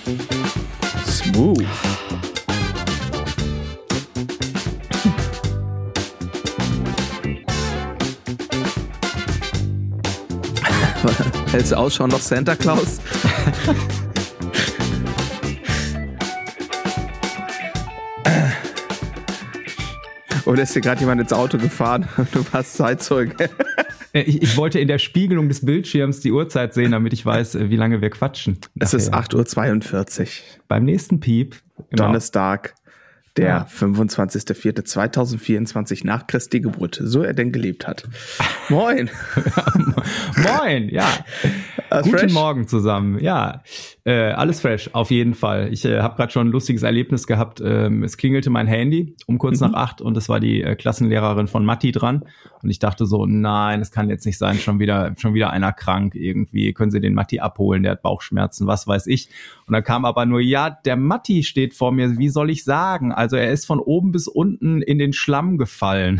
Smooth. Hältst du Ausschau nach Santa Claus? Oder ist dir gerade jemand ins Auto gefahren und du warst Zeitzeuge? Ich wollte in der Spiegelung des Bildschirms die Uhrzeit sehen, damit ich weiß, wie lange wir quatschen. Es ist 8:42 Uhr. Beim nächsten Piep. Genau. Donnerstag, der 25.04.2024 nach Christi Geburt, so er denn gelebt hat. Moin. Moin, ja. Guten fresh? Morgen zusammen. Ja, alles fresh, auf jeden Fall. Ich habe gerade schon ein lustiges Erlebnis gehabt. Es klingelte mein Handy um kurz nach 8 und es war die Klassenlehrerin von Matti dran. Und ich dachte so, nein, es kann jetzt nicht sein, schon wieder einer krank irgendwie. Können Sie den Matti abholen, der hat Bauchschmerzen, was weiß ich. Und dann kam aber nur, ja, der Matti steht vor mir, wie soll ich sagen? Also er ist von oben bis unten in den Schlamm gefallen.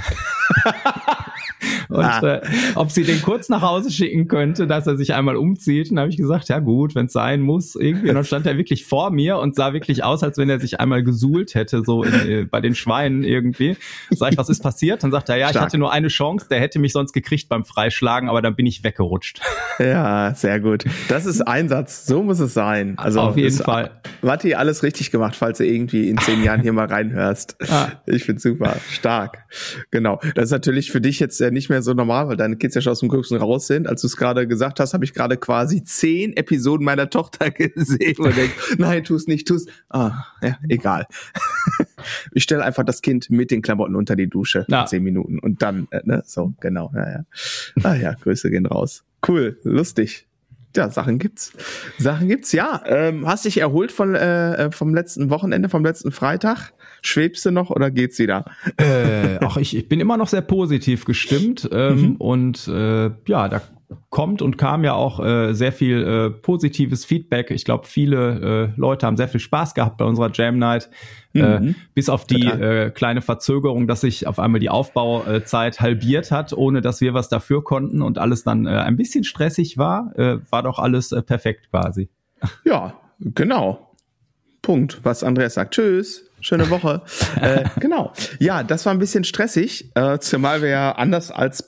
Und ob sie den kurz nach Hause schicken könnte, dass er sich einmal umzieht. Und da habe ich gesagt, ja gut, wenn es sein muss. Irgendwie. Und dann stand er wirklich vor mir und sah wirklich aus, als wenn er sich einmal gesuhlt hätte, so bei den Schweinen irgendwie. Sag ich, was ist passiert? Dann sagt er, ja, ich hatte nur eine Chance, der hätte mich sonst gekriegt beim Freischlagen, aber dann bin ich weggerutscht. Ja, sehr gut. Das ist Einsatz, so muss es sein. Also auf jeden Fall. Matti, alles richtig gemacht, falls du irgendwie in 10 Jahren hier mal reinhörst. Ich find's super, stark. Genau. Das ist natürlich für dich jetzt nicht mehr so normal, weil deine Kids ja schon aus dem Gröbsten raus sind. Als du es gerade gesagt hast, habe ich gerade quasi 10 Episoden meiner Tochter gesehen und denke, nein, tu's nicht, tu's. Ja, egal. Ich stelle einfach das Kind mit den Klamotten unter die Dusche für 10 Minuten und dann, so, genau. Ja. Grüße gehen raus. Cool, lustig. Ja, Sachen gibt's. Ja, hast dich erholt vom letzten Wochenende, vom letzten Freitag? Schwebst du noch oder geht's wieder? Ich bin immer noch sehr positiv gestimmt und da kommt und kam ja auch sehr viel positives Feedback. Ich glaube, viele Leute haben sehr viel Spaß gehabt bei unserer Jam Night. Bis auf die kleine Verzögerung, dass sich auf einmal die Aufbauzeit halbiert hat, ohne dass wir was dafür konnten und alles dann ein bisschen stressig war, war doch alles perfekt quasi. Ja, genau. Punkt, was Andreas sagt. Tschüss. Schöne Woche. Genau. Ja, das war ein bisschen stressig, zumal wir ja anders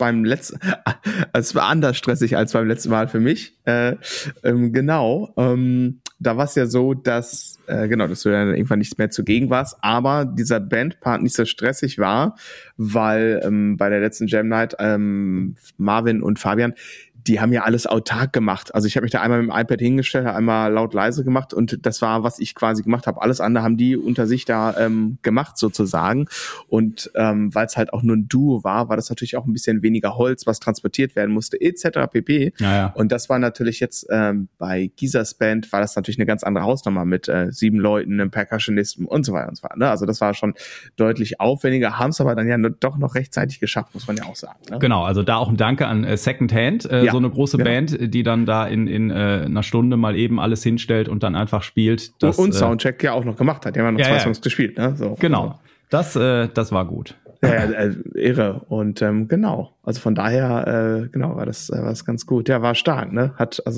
stressig als beim letzten Mal für mich. Genau. Da war es ja so, dass du dann irgendwann nicht mehr zugegen warst, aber dieser Bandpart nicht so stressig war, weil bei der letzten Jam Night Marvin und Fabian, die haben ja alles autark gemacht. Also ich habe mich da einmal mit dem iPad hingestellt, einmal laut leise gemacht und das war, was ich quasi gemacht habe. Alles andere haben die unter sich da gemacht sozusagen. Und weil es halt auch nur ein Duo war das natürlich auch ein bisschen weniger Holz, was transportiert werden musste, etc. pp. Ja. Und das war natürlich jetzt bei Gisas Band war das natürlich eine ganz andere Hausnummer mit 7 Leuten, einem Percussionisten und so weiter und so fort. Ne? Also das war schon deutlich aufwendiger, haben es aber dann ja doch noch rechtzeitig geschafft, muss man ja auch sagen. Ne? Genau, also da auch ein Danke an Secondhand, so eine große Band, die dann da in einer Stunde mal eben alles hinstellt und dann einfach spielt. Und Soundcheck ja auch noch gemacht hat. Die haben ja noch 2 Songs gespielt. Ne? So, genau, das war gut. Ja, irre. Und genau, also von daher war das ganz gut. Ja, war stark, ne?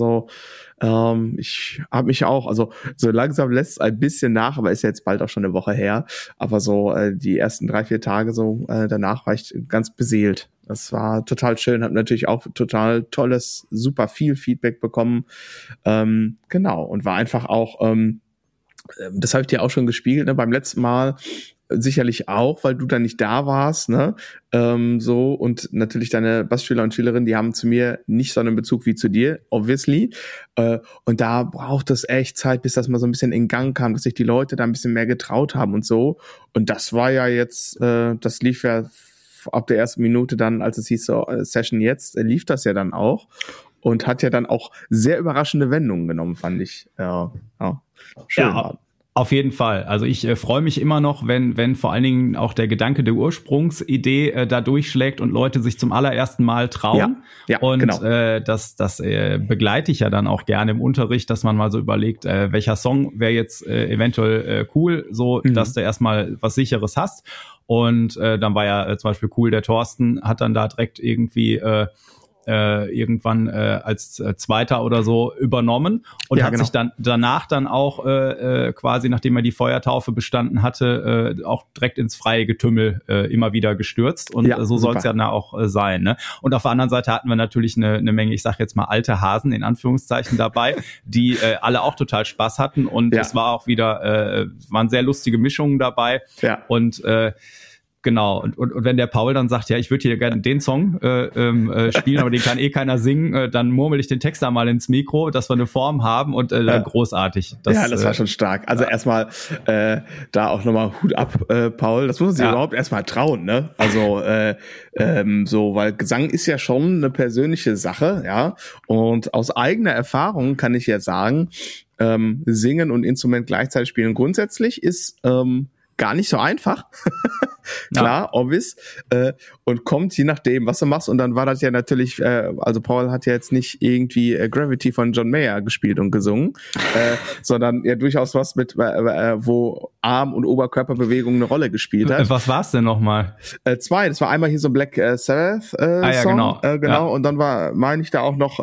Ich habe mich auch, also so langsam lässt es ein bisschen nach, aber ist ja jetzt bald auch schon eine Woche her. Aber so die ersten 3-4 Tage so danach war ich ganz beseelt. Das war total schön, habe natürlich auch total tolles, super viel Feedback bekommen. Genau, und war einfach auch, das habe ich dir auch schon gespiegelt, ne, beim letzten Mal sicherlich auch, weil du da nicht da warst, ne? So, und natürlich deine Bassschüler und Schülerinnen, die haben zu mir nicht so einen Bezug wie zu dir, obviously. Und da braucht es echt Zeit, bis das mal so ein bisschen in Gang kam, dass sich die Leute da ein bisschen mehr getraut haben und so. Und das war ja jetzt, das lief ja ab der ersten Minute dann, als es hieß so, Session jetzt, lief das ja dann auch. Und hat ja dann auch sehr überraschende Wendungen genommen, fand ich. Ja, schön. Ja. Auf jeden Fall. Also ich freue mich immer noch, wenn vor allen Dingen auch der Gedanke der Ursprungsidee da durchschlägt und Leute sich zum allerersten Mal trauen. Ja, und genau. Das begleite ich ja dann auch gerne im Unterricht, dass man mal so überlegt, welcher Song wäre jetzt eventuell cool, so dass du erstmal was Sicheres hast. Und dann war ja zum Beispiel cool, der Thorsten hat dann da direkt irgendwie irgendwann als Zweiter oder so übernommen und hat sich dann danach dann auch quasi, nachdem er die Feuertaufe bestanden hatte, auch direkt ins freie Getümmel immer wieder gestürzt und so soll es ja dann auch sein. Ne? Und auf der anderen Seite hatten wir natürlich eine Menge, ich sag jetzt mal alte Hasen in Anführungszeichen dabei, die alle auch total Spaß hatten und es war auch wieder, waren sehr lustige Mischungen dabei und genau, und wenn der Paul dann sagt, ja, ich würde hier gerne den Song spielen, aber den kann keiner singen, dann murmel ich den Text da mal ins Mikro, dass wir eine Form haben und großartig. Das war schon stark. Also erstmal da auch nochmal Hut ab, Paul. Das muss man sich überhaupt erstmal trauen, ne? Also so, weil Gesang ist ja schon eine persönliche Sache, ja. Und aus eigener Erfahrung kann ich ja sagen, Singen und Instrument gleichzeitig spielen grundsätzlich ist gar nicht so einfach. Klar, obvious. Und kommt je nachdem, was du machst. Und dann war das ja natürlich, also Paul hat ja jetzt nicht irgendwie Gravity von John Mayer gespielt und gesungen, sondern ja durchaus was mit, wo Arm- und Oberkörperbewegung eine Rolle gespielt hat. Was war's denn nochmal? Zwei. Das war einmal hier so ein Black Sabbath Song. Genau. Und dann war, meine ich, da auch noch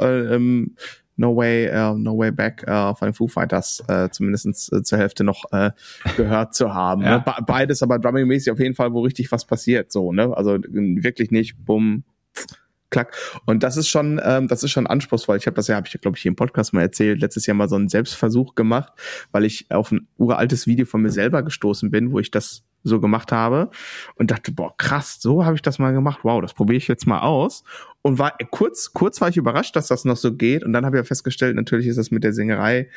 No Way Back von den Foo Fighters zumindest zur Hälfte noch gehört zu haben. Ne? Beides aber drumming-mäßig auf jeden Fall, wo richtig was passiert. So, ne? Also wirklich nicht bumm, klack. Und das ist schon anspruchsvoll. Habe ich glaube ich hier im Podcast mal erzählt, letztes Jahr mal so einen Selbstversuch gemacht, weil ich auf ein uraltes Video von mir selber gestoßen bin, wo ich das so gemacht habe und dachte, boah, krass, so habe ich das mal gemacht. Wow, das probiere ich jetzt mal aus. Und war kurz war ich überrascht, dass das noch so geht. Und dann habe ich ja festgestellt, natürlich ist das mit der Singerei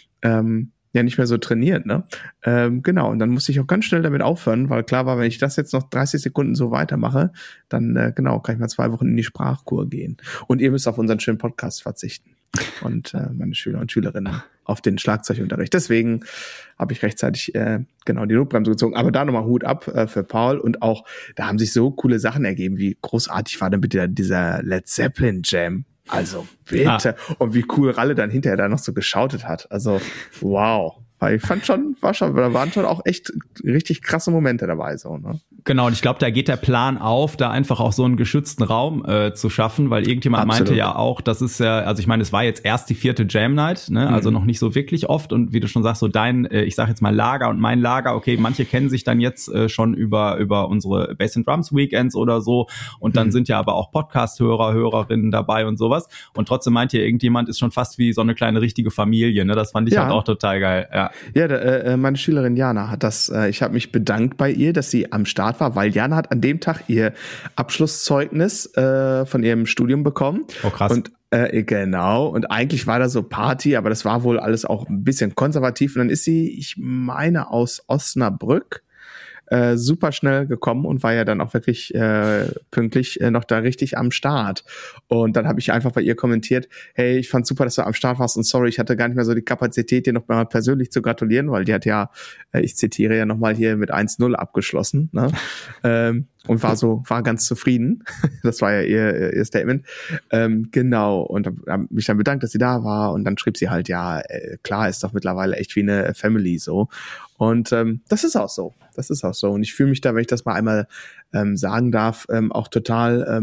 ja nicht mehr so trainiert, ne? Genau, und dann musste ich auch ganz schnell damit aufhören, weil klar war, wenn ich das jetzt noch 30 Sekunden so weitermache, dann kann ich mal 2 Wochen in die Sprachkur gehen. Und ihr müsst auf unseren schönen Podcast verzichten. Und meine Schüler und Schülerinnen auf den Schlagzeugunterricht. Deswegen habe ich rechtzeitig die Notbremse gezogen. Aber da nochmal Hut ab für Paul. Und auch, da haben sich so coole Sachen ergeben. Wie großartig war denn bitte dieser Led Zeppelin Jam? Also bitte. Und wie cool Ralle dann hinterher da noch so geschautet hat. Also wow. Weil ich fand da waren schon auch echt richtig krasse Momente dabei, so, ne? Genau, und ich glaube, da geht der Plan auf, da einfach auch so einen geschützten Raum zu schaffen, weil irgendjemand meinte ja auch, das ist ja, also ich meine, es war jetzt erst die 4. Jam Night, ne, also noch nicht so wirklich oft und wie du schon sagst, so dein, ich sag jetzt mal Lager und mein Lager, okay, manche kennen sich dann jetzt schon über unsere Bass and Drums Weekends oder so und dann sind ja aber auch Podcast-Hörerinnen dabei und sowas und trotzdem meint ja irgendjemand, ist schon fast wie so eine kleine richtige Familie, ne, das fand ich halt auch total geil, meine Schülerin Jana hat das, ich habe mich bedankt bei ihr, dass sie am Start war, weil Jana hat an dem Tag ihr Abschlusszeugnis von ihrem Studium bekommen. Oh krass. Und genau, und eigentlich war da so Party, aber das war wohl alles auch ein bisschen konservativ. Und dann ist sie, ich meine, aus Osnabrück super schnell gekommen und war ja dann auch wirklich pünktlich noch da richtig am Start. Und dann habe ich einfach bei ihr kommentiert, hey, ich fand super, dass du am Start warst und sorry, ich hatte gar nicht mehr so die Kapazität, dir noch mal persönlich zu gratulieren, weil die hat ja, ich zitiere ja nochmal hier mit 1-0 abgeschlossen, ne? Und war ganz zufrieden. Das war ja ihr Statement. Genau. Und habe mich dann bedankt, dass sie da war. Und dann schrieb sie halt, ja, klar, ist doch mittlerweile echt wie eine Family so. Und das ist auch so. Das ist auch so. Und ich fühle mich da, wenn ich das mal einmal sagen darf, auch total,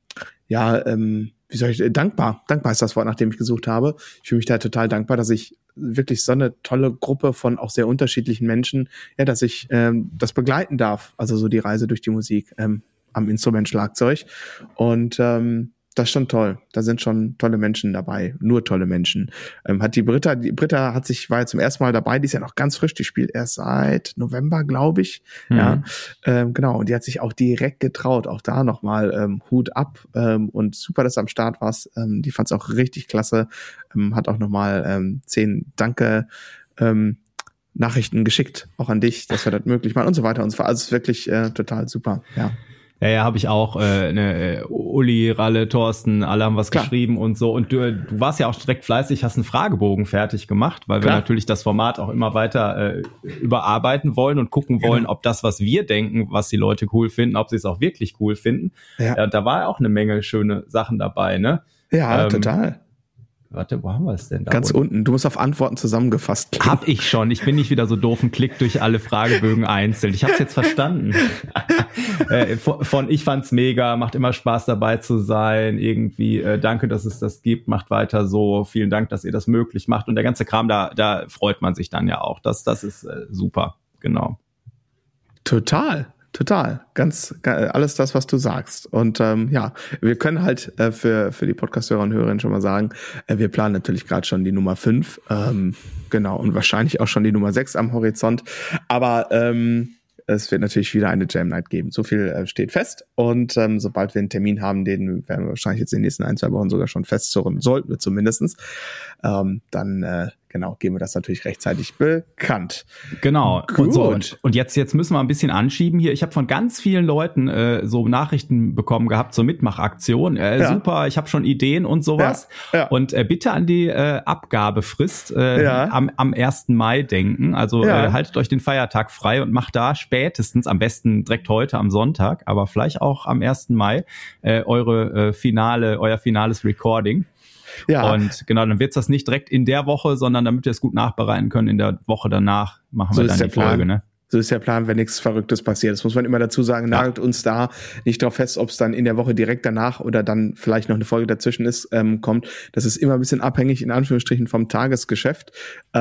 wie soll ich, dankbar. Dankbar ist das Wort, nach dem ich gesucht habe. Ich fühle mich da total dankbar, dass ich wirklich so eine tolle Gruppe von auch sehr unterschiedlichen Menschen, ja, dass ich das begleiten darf. Also so die Reise durch die Musik am Instrument Schlagzeug. Und das ist schon toll. Da sind schon tolle Menschen dabei. Nur tolle Menschen. Hat die Britta war ja zum ersten Mal dabei. Die ist ja noch ganz frisch. Die spielt erst seit November, glaube ich. Ja, genau. Und die hat sich auch direkt getraut. Auch da nochmal Hut ab. Und super, dass du am Start warst. Die fand es auch richtig klasse. Hat auch nochmal 10 Danke Nachrichten geschickt. Auch an dich, dass wir das möglich machen und so weiter und so fort. Also es ist wirklich total super. Ja. Ja, habe ich auch. Uli, Ralle, Thorsten, alle haben was geschrieben und so. Und du warst ja auch direkt fleißig, hast einen Fragebogen fertig gemacht, weil wir natürlich das Format auch immer weiter überarbeiten wollen und gucken wollen, ob das, was wir denken, was die Leute cool finden, ob sie es auch wirklich cool finden. Ja. Da war auch eine Menge schöne Sachen dabei, ne? Ja, total. Warte, wo haben wir es denn da? Ganz unten. Du musst auf Antworten zusammengefasst klicken. Hab ich schon. Ich bin nicht wieder so doof und klick durch alle Fragebögen einzeln. Ich hab's jetzt verstanden. Ich fand's mega, macht immer Spaß dabei zu sein. Irgendwie, danke, dass es das gibt, macht weiter so. Vielen Dank, dass ihr das möglich macht. Und der ganze Kram, da freut man sich dann ja auch. Das ist super. Genau. Total. Ganz alles das, was du sagst. Und wir können halt für die Podcast-Hörer und Hörerinnen schon mal sagen, wir planen natürlich gerade schon die Nummer 5, genau, und wahrscheinlich auch schon die Nummer 6 am Horizont. Aber es wird natürlich wieder eine Jam Night geben. So viel steht fest. Und sobald wir einen Termin haben, den werden wir wahrscheinlich jetzt in den nächsten 1-2 Wochen sogar schon festzurren, sollten wir zumindestens, dann geben wir das natürlich rechtzeitig bekannt. Genau. Gut. Und jetzt müssen wir ein bisschen anschieben hier. Ich habe von ganz vielen Leuten so Nachrichten bekommen gehabt zur Mitmachaktion. Super, ich habe schon Ideen und sowas. Ja. Und bitte an die Abgabefrist am 1. Mai denken. Also haltet euch den Feiertag frei und macht da spätestens, am besten direkt heute am Sonntag, aber vielleicht auch am 1. Mai, euer finales Recording. Ja. Und genau, dann wird's das nicht direkt in der Woche, sondern damit wir es gut nachbereiten können, in der Woche danach machen wir dann die Folge, ne? So ist der Plan, wenn nichts Verrücktes passiert. Das muss man immer dazu sagen, nagelt uns da nicht drauf fest, ob es dann in der Woche direkt danach oder dann vielleicht noch eine Folge dazwischen ist, kommt. Das ist immer ein bisschen abhängig, in Anführungsstrichen, vom Tagesgeschäft,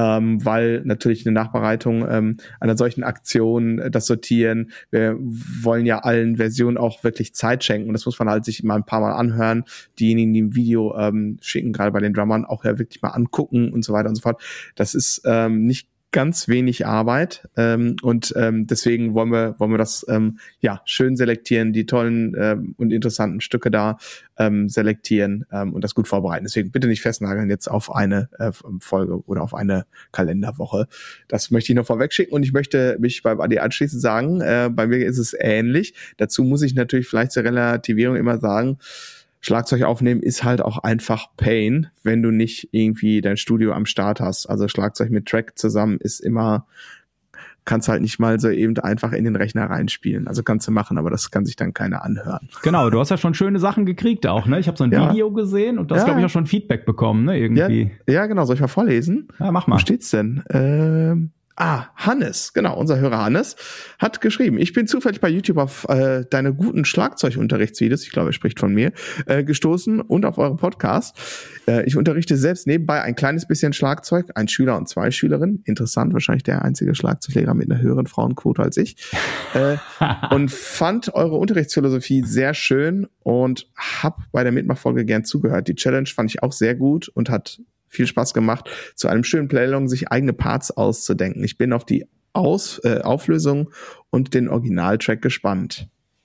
weil natürlich eine Nachbereitung einer solchen Aktion, das Sortieren, wir wollen ja allen Versionen auch wirklich Zeit schenken und das muss man halt sich immer ein paar Mal anhören. Diejenigen, die ein Video schicken, gerade bei den Drummern, auch ja wirklich mal angucken und so weiter und so fort. Das ist nicht ganz wenig Arbeit und deswegen wollen wir das schön selektieren, die tollen und interessanten Stücke da selektieren und das gut vorbereiten. Deswegen bitte nicht festnageln jetzt auf eine Folge oder auf eine Kalenderwoche. Das möchte ich noch vorweg schicken und ich möchte mich beim Adi anschließend sagen, bei mir ist es ähnlich. Dazu muss ich natürlich vielleicht zur Relativierung immer sagen, Schlagzeug aufnehmen ist halt auch einfach Pain, wenn du nicht irgendwie dein Studio am Start hast. Also Schlagzeug mit Track zusammen ist immer, kannst halt nicht mal so eben einfach in den Rechner reinspielen. Also kannst du machen, aber das kann sich dann keiner anhören. Genau, du hast ja schon schöne Sachen gekriegt auch, ne? Ich habe so ein Video gesehen und du hast, glaube ich, auch schon Feedback bekommen, ne? Irgendwie. Ja, genau. Soll ich mal vorlesen? Ja, mach mal. Wo steht's denn? Hannes, genau, unser Hörer Hannes, hat geschrieben, ich bin zufällig bei YouTube auf deine guten Schlagzeugunterrichtsvideos, ich glaube, er spricht von mir, gestoßen und auf euren Podcast. Ich unterrichte selbst nebenbei ein kleines bisschen Schlagzeug, ein Schüler und 2 Schülerinnen, interessant, wahrscheinlich der einzige Schlagzeuglehrer mit einer höheren Frauenquote als ich, und fand eure Unterrichtsphilosophie sehr schön und hab bei der Mitmachfolge gern zugehört. Die Challenge fand ich auch sehr gut und hat viel Spaß gemacht, zu einem schönen Playlong sich eigene Parts auszudenken. Ich bin auf die Auflösung und den Originaltrack gespannt.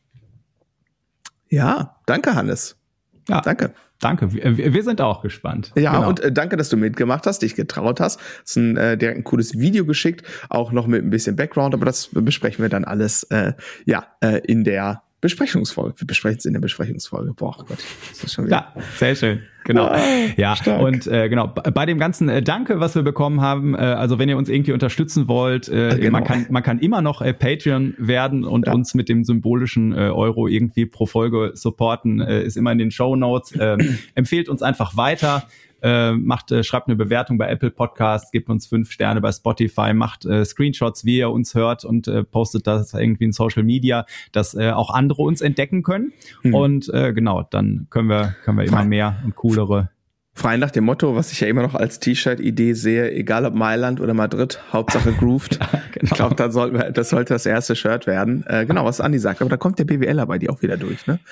Ja, danke Hannes. Ja, danke. Wir sind auch gespannt. Ja, genau. Und danke, dass du mitgemacht hast, dich getraut hast. Hast direkt ein cooles Video geschickt, auch noch mit ein bisschen Background, aber das besprechen wir dann alles in der Besprechungsfolge. Wir besprechen es in der Besprechungsfolge. Boah Gott, das ist schon wieder. Ja, sehr schön. Genau. Ja, stark. Und genau, bei dem ganzen Danke, was wir bekommen haben, also wenn ihr uns irgendwie unterstützen wollt, genau. man kann immer noch Patreon werden und uns mit dem symbolischen Euro irgendwie pro Folge supporten, ist immer in den Shownotes. Empfehlt uns einfach weiter. Schreibt eine Bewertung bei Apple Podcasts, gebt uns 5 Sterne bei Spotify, macht Screenshots, wie ihr uns hört und postet das irgendwie in Social Media, dass auch andere uns entdecken können. Und genau, dann können wir immer mehr und coolere. Frei nach dem Motto, was ich ja immer noch als T-Shirt-Idee sehe, egal ob Mailand oder Madrid, Hauptsache grooved. Genau. Ich glaube, das sollte das erste Shirt werden. Genau, was Andi sagt. Aber da kommt der BWLer bei dir auch wieder durch, ne?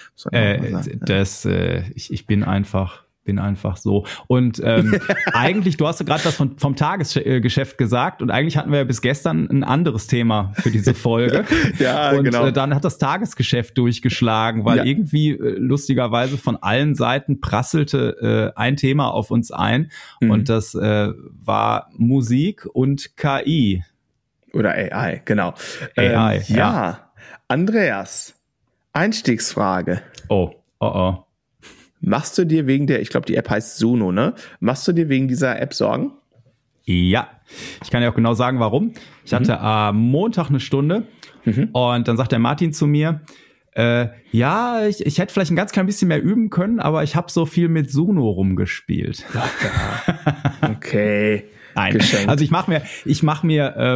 Ich bin einfach so. Und eigentlich, du hast ja gerade was vom Tagesgeschäft gesagt und eigentlich hatten wir ja bis gestern ein anderes Thema für diese Folge. Ja, und genau. Dann hat das Tagesgeschäft durchgeschlagen, weil irgendwie lustigerweise von allen Seiten prasselte ein Thema auf uns ein und das war Musik und KI. Oder AI, genau. AI, ja. Andreas, Einstiegsfrage. Oh. Machst du dir wegen ich glaube, die App heißt Suno, ne? Machst du dir wegen dieser App Sorgen? Ja, ich kann ja auch genau sagen, warum. Ich hatte am Montag eine Stunde und dann sagt der Martin zu mir, Ja, ich hätte vielleicht ein ganz klein bisschen mehr üben können, aber ich habe so viel mit Suno rumgespielt. Okay. Nein, geschenkt. Also ich mache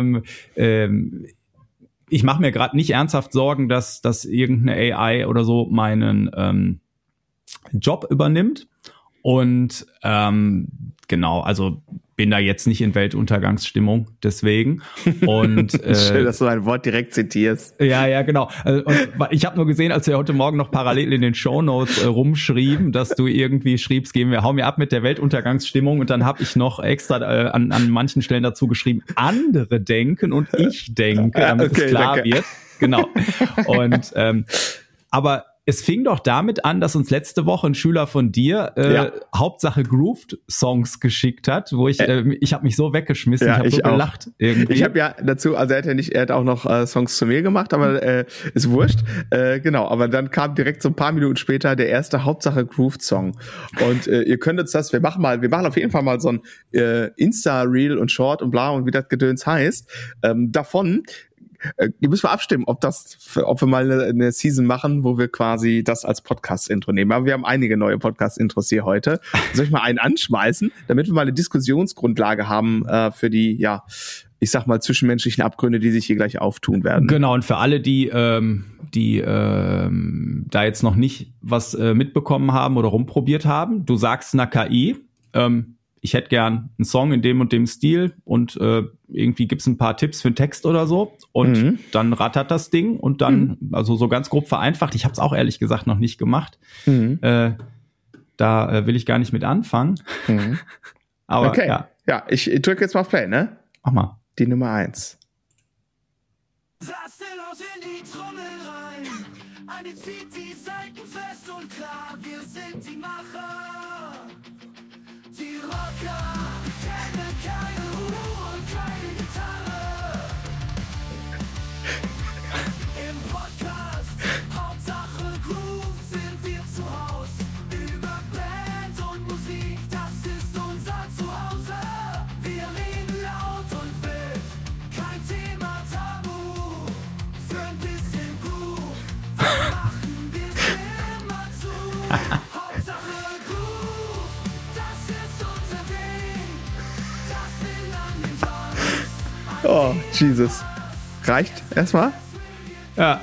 mir gerade nicht ernsthaft Sorgen, dass irgendeine AI oder so meinen Job übernimmt. Und genau, also bin da jetzt nicht in Weltuntergangsstimmung, deswegen. Und schön, dass du ein Wort direkt zitierst. Ja, genau. Und ich habe nur gesehen, als wir heute Morgen noch parallel in den Shownotes rumschrieben, dass du irgendwie schriebst, hau mir ab mit der Weltuntergangsstimmung. Und dann habe ich noch extra an manchen Stellen dazu geschrieben, andere denken und ich denke, damit es klar wird. Genau. Und aber es fing doch damit an, dass uns letzte Woche ein Schüler von dir Hauptsache Grooved Songs geschickt hat, wo ich habe mich so weggeschmissen, ich habe so gelacht irgendwie. Ich habe ja dazu, also er hat auch noch Songs zu mir gemacht, aber ist wurscht. Genau, aber dann kam direkt so ein paar Minuten später der erste Hauptsache Grooved Song. Und ihr könnt uns das, wir machen auf jeden Fall mal so ein Insta-Reel und Short und bla und wie das Gedöns heißt. Davon ihr müsst mal abstimmen, ob wir mal eine Season machen, wo wir quasi das als Podcast-Intro nehmen. Aber wir haben einige neue Podcast-Intros hier heute. Soll ich mal einen anschmeißen, damit wir mal eine Diskussionsgrundlage haben für die, ich sag mal, zwischenmenschlichen Abgründe, die sich hier gleich auftun werden. Genau, und für alle, die da jetzt noch nicht was mitbekommen haben oder rumprobiert haben, du sagst einer KI, ich hätte gern einen Song in dem und dem Stil und irgendwie gibt's ein paar Tipps für einen Text oder so und dann rattert das Ding und dann, also so ganz grob vereinfacht, ich habe es auch ehrlich gesagt noch nicht gemacht, da will ich gar nicht mit anfangen. Aber okay. Ja, ich drücke jetzt mal auf Play, ne? Mach mal. Die Nummer 1. Saß in die Trommel rein, eine zieht die Saiten fest und klar, wir sind die Macher. Die Rocker kennen keine Ruhe und keine Gitarre. Im Podcast Hauptsache Groove sind wir zu Haus. Über Band und Musik, das ist unser Zuhause. Wir reden laut und wild, kein Thema tabu. Für ein bisschen Groove, wir machen bis immer zu. Oh, Jesus. Reicht erstmal? Ja.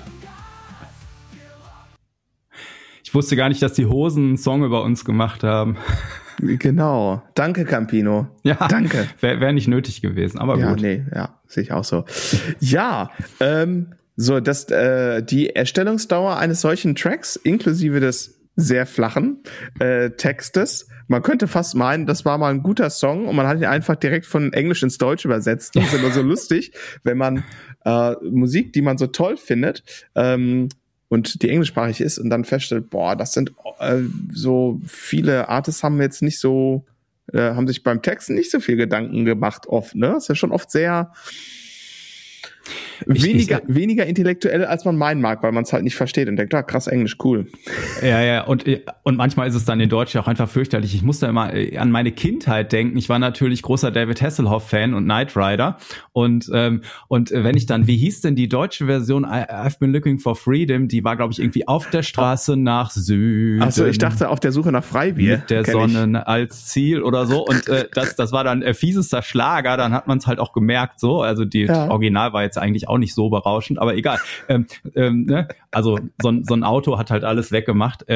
Ich wusste gar nicht, dass die Hosen einen Song über uns gemacht haben. Genau. Danke, Campino. Ja, danke. Wär nicht nötig gewesen, aber gut. Sehe ich auch so. Ja, die Erstellungsdauer eines solchen Tracks, inklusive des sehr flachen Textes, man könnte fast meinen, das war mal ein guter Song und man hat ihn einfach direkt von Englisch ins Deutsch übersetzt. Das ist immer so lustig, wenn man Musik, die man so toll findet, und die englischsprachig ist und dann feststellt, das sind so viele Artists haben jetzt nicht so, haben sich beim Texten nicht so viel Gedanken gemacht oft, ne? Das ist ja schon oft sehr weniger intellektuell, als man meinen mag, weil man es halt nicht versteht und denkt, krass, Englisch, cool. Ja, und manchmal ist es dann in Deutsch auch einfach fürchterlich. Ich muss da immer an meine Kindheit denken. Ich war natürlich großer David Hasselhoff-Fan und Knight Rider und wenn ich dann, wie hieß denn die deutsche Version, I've been looking for freedom, die war, glaube ich, irgendwie auf der Straße nach Süden. Achso, ich dachte auf der Suche nach Freibier. Mit der Sonne als Ziel oder so und das war dann fiesester Schlager, dann hat man es halt auch gemerkt so, also die Original war jetzt eigentlich auch nicht so berauschend, aber egal. Ne? Also so ein Auto hat halt alles weggemacht.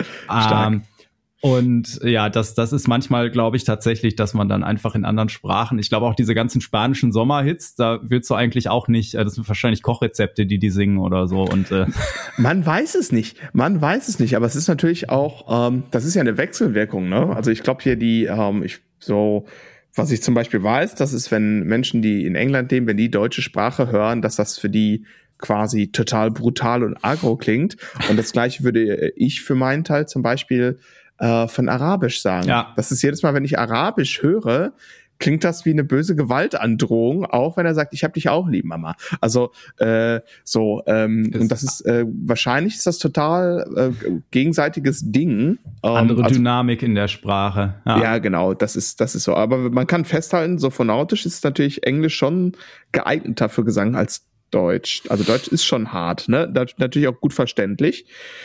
Und ja, das ist manchmal, glaube ich, tatsächlich, dass man dann einfach in anderen Sprachen, ich glaube auch diese ganzen spanischen Sommerhits, da willst du eigentlich auch nicht, das sind wahrscheinlich Kochrezepte, die singen oder so. Und Man weiß es nicht, aber es ist natürlich auch, das ist ja eine Wechselwirkung, ne? Also ich glaube hier was ich zum Beispiel weiß, das ist, wenn Menschen, die in England leben, wenn die deutsche Sprache hören, dass das für die quasi total brutal und agro klingt. Und das Gleiche würde ich für meinen Teil zum Beispiel von Arabisch sagen. Ja. Das ist jedes Mal, wenn ich Arabisch höre, klingt das wie eine böse Gewaltandrohung, auch wenn er sagt, ich hab dich auch lieb, Mama. Also und das ist wahrscheinlich ist das total gegenseitiges Ding. Andere Dynamik in der Sprache. Ja, genau, das ist so. Aber man kann festhalten, so phonetisch ist natürlich Englisch schon geeigneter für Gesang als Deutsch. Also Deutsch ist schon hart, ne? Natürlich auch gut verständlich.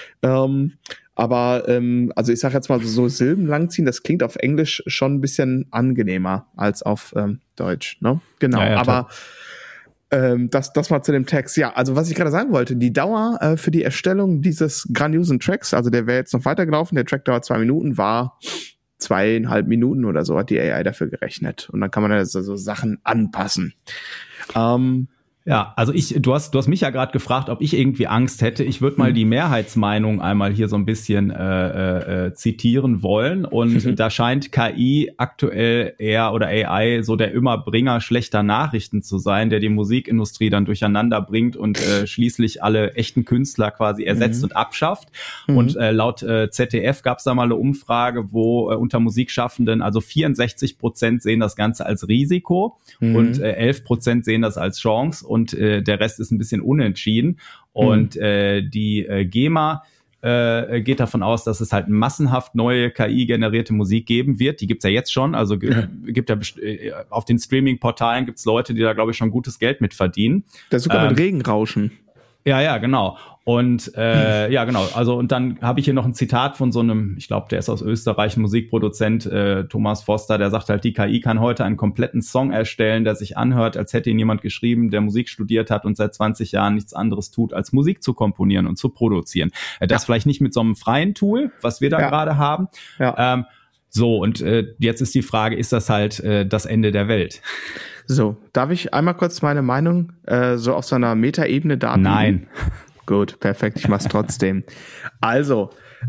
Aber also ich sag jetzt mal so Silben langziehen, das klingt auf Englisch schon ein bisschen angenehmer als auf Deutsch, ne? Genau, Ja, aber das mal zu dem Text. Ja, also was ich gerade sagen wollte, die Dauer für die Erstellung dieses grandiosen Tracks, also der wäre jetzt noch weitergelaufen, der Track dauert 2 Minuten, war 2,5 Minuten oder so, hat die AI dafür gerechnet. Und dann kann man da so Sachen anpassen. Ja, also du hast mich ja gerade gefragt, ob ich irgendwie Angst hätte. Ich würde mal die Mehrheitsmeinung einmal hier so ein bisschen zitieren wollen. Und da scheint KI aktuell eher oder AI so der Immerbringer schlechter Nachrichten zu sein, der die Musikindustrie dann durcheinander bringt und schließlich alle echten Künstler quasi ersetzt und abschafft. Und laut ZDF gab es da mal eine Umfrage, wo unter Musikschaffenden also 64% sehen das Ganze als Risiko und 11% sehen das als Chance. Und der Rest ist ein bisschen unentschieden. Und die GEMA geht davon aus, dass es halt massenhaft neue KI-generierte Musik geben wird. Die gibt's ja jetzt schon. Also gibt ja auf den Streaming-Portalen gibt's Leute, die da, glaube ich, schon gutes Geld mit verdienen. Das ist sogar mit Regenrauschen. Ja, genau. Und ja, genau. Also und dann habe ich hier noch ein Zitat von so einem, ich glaube, der ist aus Österreich, Musikproduzent Thomas Foster, der sagt halt, die KI kann heute einen kompletten Song erstellen, der sich anhört, als hätte ihn jemand geschrieben, der Musik studiert hat und seit 20 Jahren nichts anderes tut, als Musik zu komponieren und zu produzieren. Das vielleicht nicht mit so einem freien Tool, was wir da gerade haben. Ja. So, und jetzt ist die Frage, ist das halt das Ende der Welt? So, darf ich einmal kurz meine Meinung so auf so einer Metaebene darbieten? Nein. Gut, perfekt, ich mach's trotzdem. Also,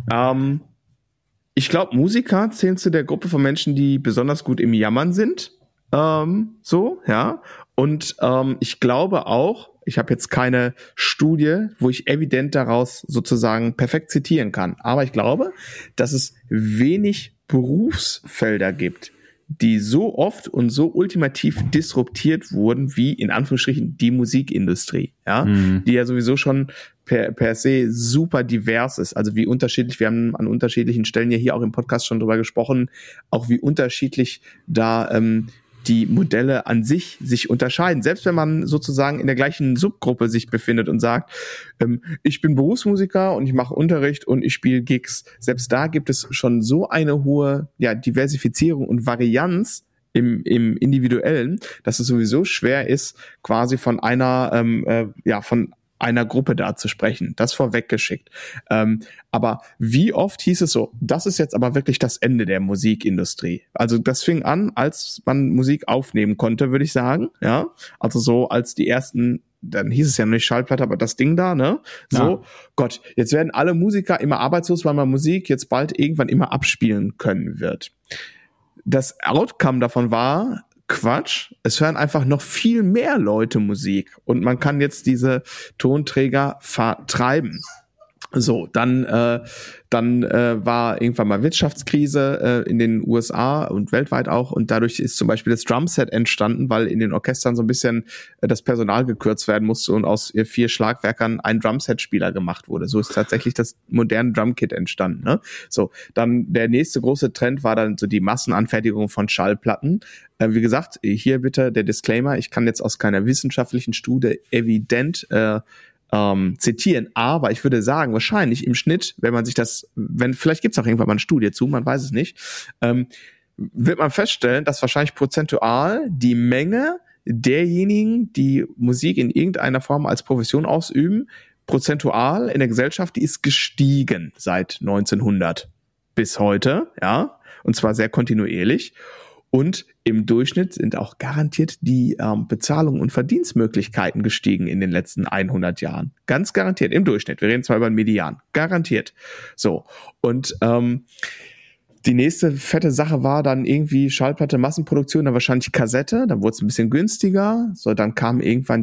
ich glaube, Musiker zählen zu der Gruppe von Menschen, die besonders gut im Jammern sind. So, ja. Und ich glaube auch, ich habe jetzt keine Studie, wo ich evident daraus sozusagen perfekt zitieren kann. Aber ich glaube, dass es wenig Berufsfelder gibt, die so oft und so ultimativ disruptiert wurden, wie in Anführungsstrichen die Musikindustrie, ja, die ja sowieso schon per se super divers ist, also wie unterschiedlich, wir haben an unterschiedlichen Stellen ja hier auch im Podcast schon drüber gesprochen, auch wie unterschiedlich da die Modelle an sich unterscheiden. Selbst wenn man sozusagen in der gleichen Subgruppe sich befindet und sagt, ich bin Berufsmusiker und ich mache Unterricht und ich spiele Gigs. Selbst da gibt es schon so eine hohe Diversifizierung und Varianz im Individuellen, dass es sowieso schwer ist, quasi von einer Gruppe da zu sprechen. Das vorweggeschickt. Aber wie oft hieß es so, das ist jetzt aber wirklich das Ende der Musikindustrie. Also das fing an, als man Musik aufnehmen konnte, würde ich sagen. Ja, also so als die ersten, dann hieß es ja noch nicht Schallplatte, aber das Ding da, ne? So, ja. Gott, jetzt werden alle Musiker immer arbeitslos, weil man Musik jetzt bald irgendwann immer abspielen können wird. Das Outcome davon war, Quatsch, es hören einfach noch viel mehr Leute Musik und man kann jetzt diese Tonträger vertreiben. So, dann war irgendwann mal Wirtschaftskrise in den USA und weltweit auch und dadurch ist zum Beispiel das Drumset entstanden, weil in den Orchestern so ein bisschen das Personal gekürzt werden musste und aus 4 Schlagwerkern ein Drumset-Spieler gemacht wurde. So ist tatsächlich das moderne Drumkit entstanden. Ne? So, dann der nächste große Trend war dann so die Massenanfertigung von Schallplatten. Wie gesagt, hier bitte der Disclaimer, ich kann jetzt aus keiner wissenschaftlichen Studie evident zitieren, aber ich würde sagen, wahrscheinlich im Schnitt, wenn man sich vielleicht gibt es auch irgendwann mal eine Studie zu, man weiß es nicht, wird man feststellen, dass wahrscheinlich prozentual die Menge derjenigen, die Musik in irgendeiner Form als Profession ausüben, prozentual in der Gesellschaft, die ist gestiegen seit 1900 bis heute, ja, und zwar sehr kontinuierlich. Und im Durchschnitt sind auch garantiert die Bezahlungen und Verdienstmöglichkeiten gestiegen in den letzten 100 Jahren. Ganz garantiert, im Durchschnitt. Wir reden zwar über einen Median. Garantiert. So. Und die nächste fette Sache war dann irgendwie Schallplatte, Massenproduktion, dann wahrscheinlich Kassette. Dann wurde es ein bisschen günstiger. So, dann kam irgendwann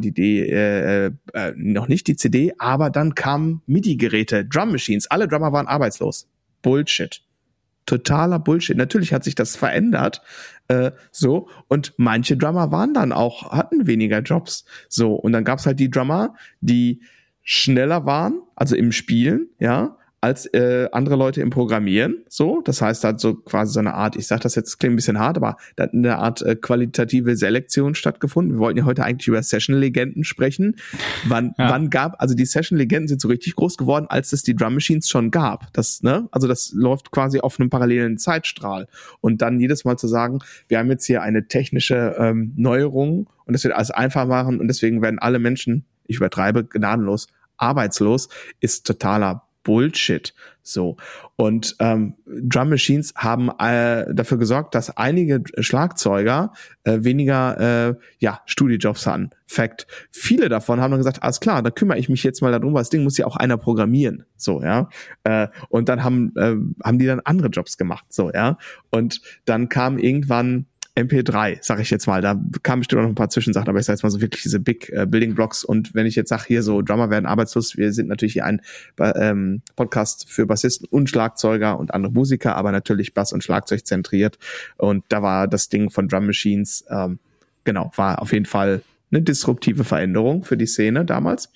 noch nicht die CD, aber dann kamen MIDI-Geräte, Drum Machines. Alle Drummer waren arbeitslos. Bullshit. Totaler Bullshit. Natürlich hat sich das verändert, so, und manche Drummer hatten weniger Jobs, so, und dann gab's halt die Drummer, die schneller waren, also im Spielen, ja, als andere Leute im Programmieren. So, das heißt, da hat so quasi so eine Art, ich sage das jetzt, klingt ein bisschen hart, aber da hat eine Art qualitative Selektion stattgefunden. Wir wollten ja heute eigentlich über Session-Legenden sprechen. Wann gab, also die Session-Legenden sind so richtig groß geworden, als es die Drum Machines schon gab. Das, ne, also das läuft quasi auf einem parallelen Zeitstrahl. Und dann jedes Mal zu sagen, wir haben jetzt hier eine technische Neuerung und das wird alles einfach machen und deswegen werden alle Menschen, ich übertreibe, gnadenlos arbeitslos, ist totaler Bullshit. So. Und Drum Machines haben dafür gesorgt, dass einige Schlagzeuger weniger Studiojobs hatten. Fact. Viele davon haben dann gesagt, alles klar, da kümmere ich mich jetzt mal darum, weil das Ding muss ja auch einer programmieren. So, ja. Und dann haben die dann andere Jobs gemacht. So, ja. Und dann kam irgendwann MP3, sag ich jetzt mal, da kam bestimmt noch ein paar Zwischensachen, aber ich sag jetzt mal so wirklich diese Big Building Blocks und wenn ich jetzt sage, hier so Drummer werden arbeitslos, wir sind natürlich hier ein Podcast für Bassisten und Schlagzeuger und andere Musiker, aber natürlich Bass und Schlagzeug zentriert und da war das Ding von Drum Machines, war auf jeden Fall eine disruptive Veränderung für die Szene damals.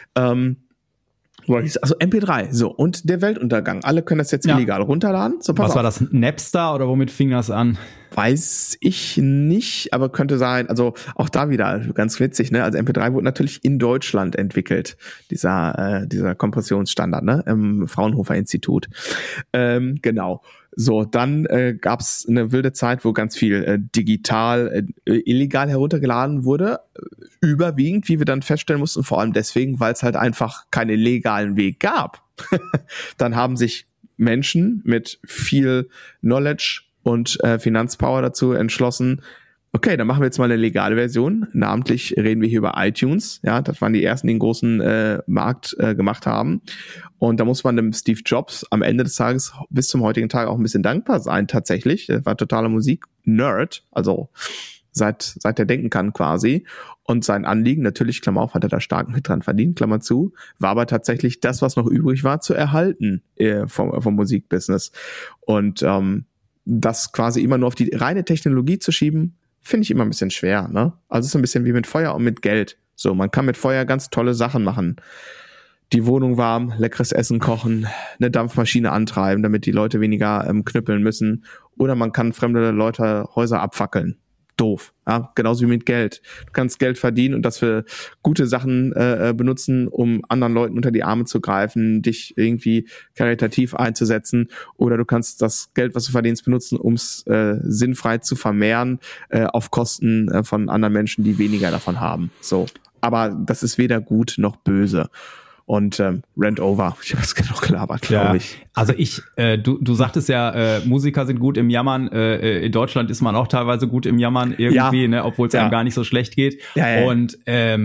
Also MP3, so, und der Weltuntergang. Alle können das jetzt illegal runterladen. So, was war das, Napster oder womit fing das an? Weiß ich nicht, aber könnte sein, also auch da wieder ganz witzig, ne? Also MP3 wurde natürlich in Deutschland entwickelt, dieser Kompressionsstandard, ne? Im Fraunhofer Institut. Genau. So, dann gab's eine wilde Zeit, wo ganz viel digital, illegal heruntergeladen wurde. Überwiegend, wie wir dann feststellen mussten, vor allem deswegen, weil es halt einfach keinen legalen Weg gab. Dann haben sich Menschen mit viel Knowledge und Finanzpower dazu entschlossen, okay, dann machen wir jetzt mal eine legale Version. Namentlich reden wir hier über iTunes. Ja, das waren die ersten, die einen großen Markt gemacht haben. Und da muss man dem Steve Jobs am Ende des Tages bis zum heutigen Tag auch ein bisschen dankbar sein, tatsächlich. Der war totaler Musik-Nerd, also seit er denken kann quasi. Und sein Anliegen, natürlich, Klammer auf, hat er da stark mit dran verdient, Klammer zu, war aber tatsächlich das, was noch übrig war, zu erhalten vom Musikbusiness. Und das quasi immer nur auf die reine Technologie zu schieben, finde ich immer ein bisschen schwer, ne? Also es ist ein bisschen wie mit Feuer und mit Geld. So, man kann mit Feuer ganz tolle Sachen machen. Die Wohnung warm, leckeres Essen kochen, eine Dampfmaschine antreiben, damit die Leute weniger knüppeln müssen. Oder man kann fremde Leute Häuser abfackeln. Doof, ja, genauso wie mit Geld. Du kannst Geld verdienen und das für gute Sachen benutzen, um anderen Leuten unter die Arme zu greifen, dich irgendwie karitativ einzusetzen, oder du kannst das Geld, was du verdienst, benutzen, um es sinnfrei zu vermehren, auf Kosten von anderen Menschen, die weniger davon haben. So, aber das ist weder gut noch böse. Und Rant over. Ich habe es genug gelabert, glaube ich. Also du sagtest ja, Musiker sind gut im Jammern. In Deutschland ist man auch teilweise gut im Jammern irgendwie, ne, obwohl es einem gar nicht so schlecht geht. Ja. Und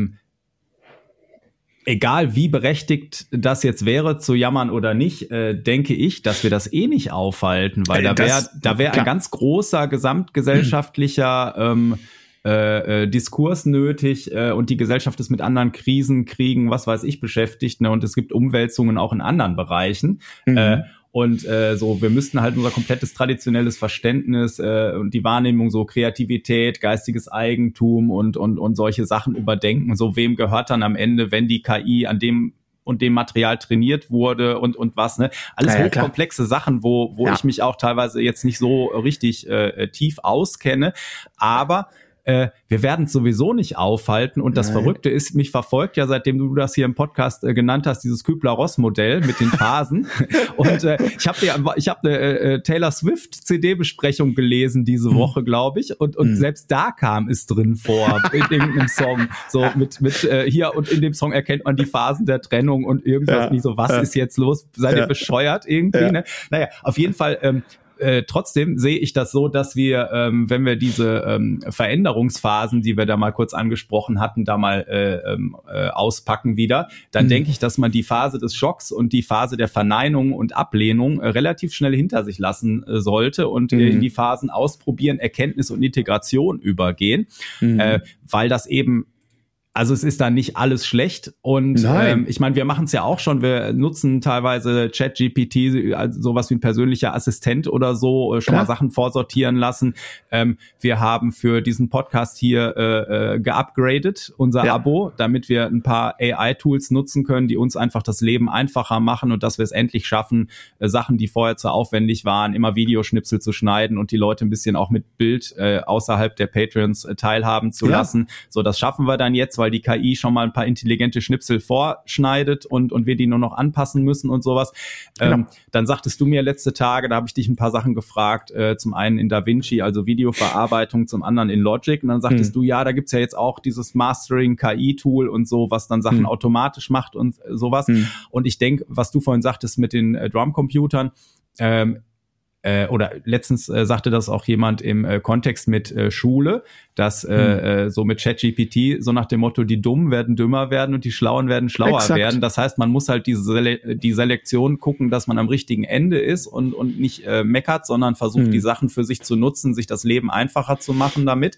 egal wie berechtigt das jetzt wäre, zu jammern oder nicht, denke ich, dass wir das nicht aufhalten, weil da wäre ein ganz großer gesamtgesellschaftlicher Diskurs nötig und die Gesellschaft ist mit anderen Krisen, Kriegen, was weiß ich, beschäftigt, ne? Und es gibt Umwälzungen auch in anderen Bereichen. Wir müssten halt unser komplettes traditionelles Verständnis und die Wahrnehmung, so Kreativität, geistiges Eigentum und solche Sachen überdenken. So, wem gehört dann am Ende, wenn die KI an dem und dem Material trainiert wurde und was, ne? Alles hochkomplexe Sachen, wo ich mich auch teilweise jetzt nicht so richtig tief auskenne, aber wir werden es sowieso nicht aufhalten und das Verrückte ist, mich verfolgt ja, seitdem du das hier im Podcast genannt hast, dieses Kübler-Ross-Modell mit den Phasen und ich habe eine Taylor Swift CD-Besprechung gelesen diese Woche, glaube ich, und selbst da kam es drin vor in irgendeinem Song, so mit hier, und in dem Song erkennt man die Phasen der Trennung und irgendwas, nicht so, was ist jetzt los, seid ihr bescheuert irgendwie, ne? Naja, auf jeden Fall trotzdem sehe ich das so, dass wir, wenn wir diese Veränderungsphasen, die wir da mal kurz angesprochen hatten, da mal auspacken wieder, dann denke ich, dass man die Phase des Schocks und die Phase der Verneinung und Ablehnung relativ schnell hinter sich lassen sollte und in die Phasen ausprobieren, Erkenntnis und Integration übergehen, weil das eben Also es ist da nicht alles schlecht und ich meine, wir machen es ja auch schon, wir nutzen teilweise ChatGPT, also sowas wie ein persönlicher Assistent oder so, schon mal Sachen vorsortieren lassen. Wir haben für diesen Podcast hier geupgradet, unser Abo, damit wir ein paar AI-Tools nutzen können, die uns einfach das Leben einfacher machen und dass wir es endlich schaffen, Sachen, die vorher zu aufwendig waren, immer Videoschnipsel zu schneiden und die Leute ein bisschen auch mit Bild außerhalb der Patreons teilhaben zu lassen. So, das schaffen wir dann jetzt, weil die KI schon mal ein paar intelligente Schnipsel vorschneidet und wir die nur noch anpassen müssen und sowas. Dann sagtest du mir letzte Tage, da habe ich dich ein paar Sachen gefragt, zum einen in DaVinci, also Videoverarbeitung, zum anderen in Logic und dann sagtest du, ja, da gibt's ja jetzt auch dieses Mastering-KI-Tool und so, was dann Sachen automatisch macht und sowas. Und ich denke, was du vorhin sagtest mit den Drumcomputern, oder letztens sagte das auch jemand im Kontext mit Schule, dass so mit ChatGPT so nach dem Motto, die Dummen werden dümmer werden und die Schlauen werden schlauer werden. Das heißt, man muss halt die Selektion gucken, dass man am richtigen Ende ist und nicht meckert, sondern versucht, die Sachen für sich zu nutzen, sich das Leben einfacher zu machen damit.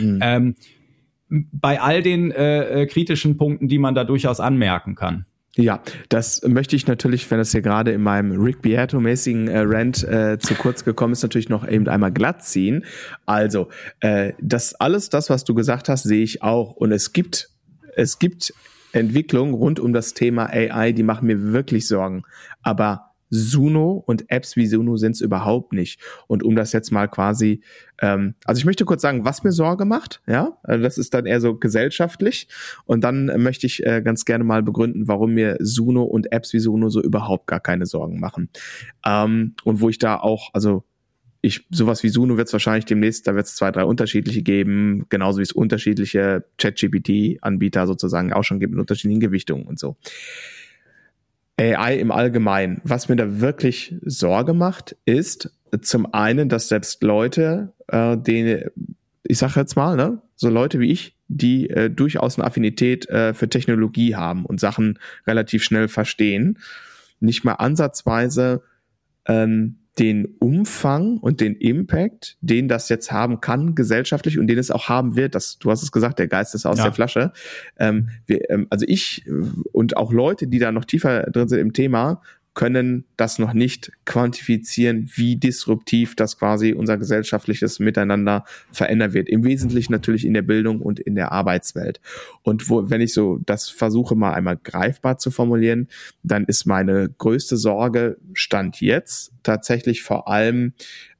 Bei all den kritischen Punkten, die man da durchaus anmerken kann. Ja, das möchte ich natürlich, wenn das hier gerade in meinem Rick Beato-mäßigen Rant zu kurz gekommen ist, natürlich noch eben einmal glatt ziehen. Also, das was du gesagt hast, sehe ich auch. Und es gibt Entwicklungen rund um das Thema AI, die machen mir wirklich Sorgen. Aber Suno und Apps wie Suno sind es überhaupt nicht. Und um das jetzt mal quasi, also ich möchte kurz sagen, was mir Sorge macht, ja, also das ist dann eher so gesellschaftlich und dann möchte ich ganz gerne mal begründen, warum mir Suno und Apps wie Suno so überhaupt gar keine Sorgen machen. Und wo ich da auch, also sowas wie Suno wird es wahrscheinlich demnächst, da wird es 2, 3 unterschiedliche geben, genauso wie es unterschiedliche ChatGPT-Anbieter sozusagen auch schon gibt mit unterschiedlichen Gewichtungen und so. AI im Allgemeinen. Was mir da wirklich Sorge macht, ist zum einen, dass selbst Leute, ich sage jetzt mal, ne, so Leute wie ich, die durchaus eine Affinität für Technologie haben und Sachen relativ schnell verstehen, nicht mal ansatzweise den Umfang und den Impact, den das jetzt haben kann, gesellschaftlich und den es auch haben wird, du hast es gesagt, der Geist ist aus der Flasche. Also ich und auch Leute, die da noch tiefer drin sind im Thema, können das noch nicht quantifizieren, wie disruptiv das quasi unser gesellschaftliches Miteinander verändern wird. Im Wesentlichen natürlich in der Bildung und in der Arbeitswelt. Und wenn ich so das versuche mal einmal greifbar zu formulieren, dann ist meine größte Sorge, Stand jetzt, tatsächlich vor allem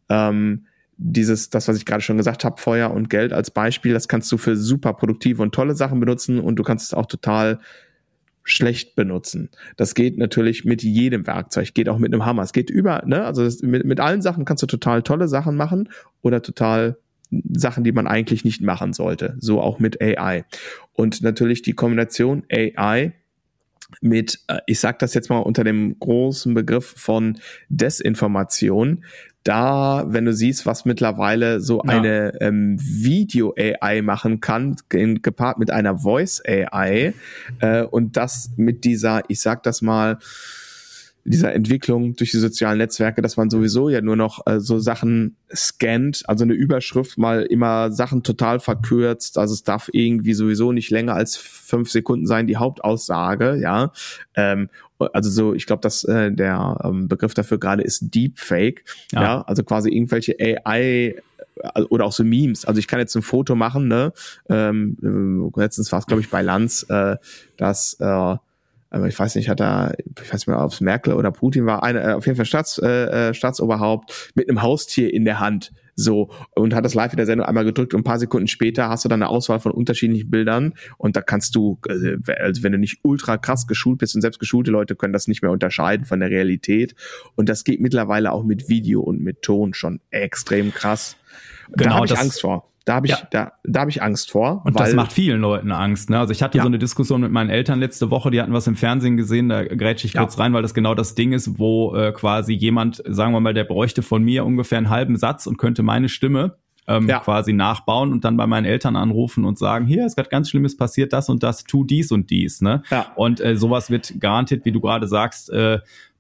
das, was ich gerade schon gesagt habe, Feuer und Geld als Beispiel, das kannst du für super produktive und tolle Sachen benutzen und du kannst es auch total schlecht benutzen. Das geht natürlich mit jedem Werkzeug, geht auch mit einem Hammer. Es geht also mit allen Sachen kannst du total tolle Sachen machen oder total Sachen, die man eigentlich nicht machen sollte. So auch mit AI. Und natürlich die Kombination AI mit, ich sag das jetzt mal unter dem großen Begriff von Desinformation, da, wenn du siehst, was mittlerweile so eine Video-AI machen kann, gepaart mit einer Voice-AI und das mit dieser, ich sag das mal, dieser Entwicklung durch die sozialen Netzwerke, dass man sowieso ja nur noch so Sachen scannt, also eine Überschrift mal immer Sachen total verkürzt, also es darf irgendwie sowieso nicht länger als 5 Sekunden sein, die Hauptaussage, ja, also so, ich glaube, dass der Begriff dafür gerade ist Deepfake, ja, also quasi irgendwelche AI oder auch so Memes, also ich kann jetzt ein Foto machen, ne, letztens war es, glaube ich, bei Lanz, dass ich weiß nicht, ich weiß nicht mehr, ob es Merkel oder Putin war, auf jeden Fall Staatsoberhaupt mit einem Haustier in der Hand, so, und hat das live in der Sendung einmal gedrückt und ein paar Sekunden später hast du dann eine Auswahl von unterschiedlichen Bildern und da kannst du, also wenn du nicht ultra krass geschult bist und selbst geschulte Leute können das nicht mehr unterscheiden von der Realität und das geht mittlerweile auch mit Video und mit Ton schon extrem krass. Genau, da habe ich Angst vor. Da habe ich Angst vor. Und das macht vielen Leuten Angst. Ne? Also ich hatte so eine Diskussion mit meinen Eltern letzte Woche, die hatten was im Fernsehen gesehen, da grätsche ich kurz rein, weil das genau das Ding ist, wo quasi jemand, sagen wir mal, der bräuchte von mir ungefähr einen halben Satz und könnte meine Stimme quasi nachbauen und dann bei meinen Eltern anrufen und sagen, hier ist gerade ganz Schlimmes passiert, das und das, tu dies und dies. Ne? Ja. Und sowas wird garantiert, wie du gerade sagst,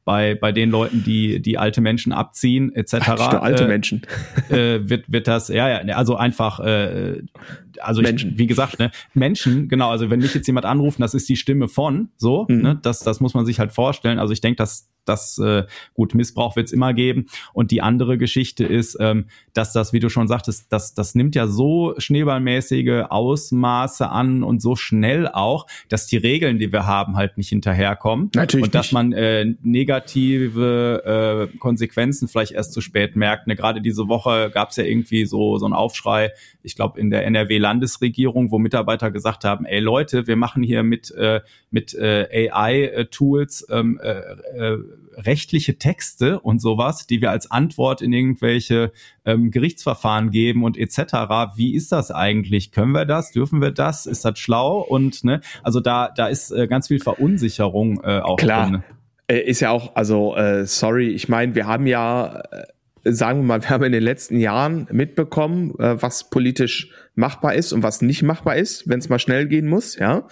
bei den Leuten, die alte Menschen abziehen, etc. Alte Menschen. Wird das, also einfach, also Menschen. wie gesagt, ne, Menschen, genau, also wenn mich jetzt jemand anruft, das ist die Stimme von, so, ne, das muss man sich halt vorstellen. Also ich denke, dass gut, Missbrauch wird es immer geben. Und die andere Geschichte ist, dass das, wie du schon sagtest, das nimmt ja so schneeballmäßige Ausmaße an und so schnell auch, dass die Regeln, die wir haben, halt nicht hinterherkommen. Natürlich und dass man negative Konsequenzen vielleicht erst zu spät merkt. Ne? Gerade diese Woche gab es ja irgendwie so einen Aufschrei, ich glaube in der NRW-Landesregierung, wo Mitarbeiter gesagt haben, ey Leute, wir machen hier mit AI-Tools rechtliche Texte und sowas, die wir als Antwort in irgendwelche Gerichtsverfahren geben und etc. Wie ist das eigentlich? Können wir das? Dürfen wir das? Ist das schlau? Und ne, also da ist ganz viel Verunsicherung auch klar drin. Ist ja auch, also sorry, ich meine, wir haben ja sagen wir mal, wir haben in den letzten Jahren mitbekommen, was politisch machbar ist und was nicht machbar ist, wenn es mal schnell gehen muss, ja.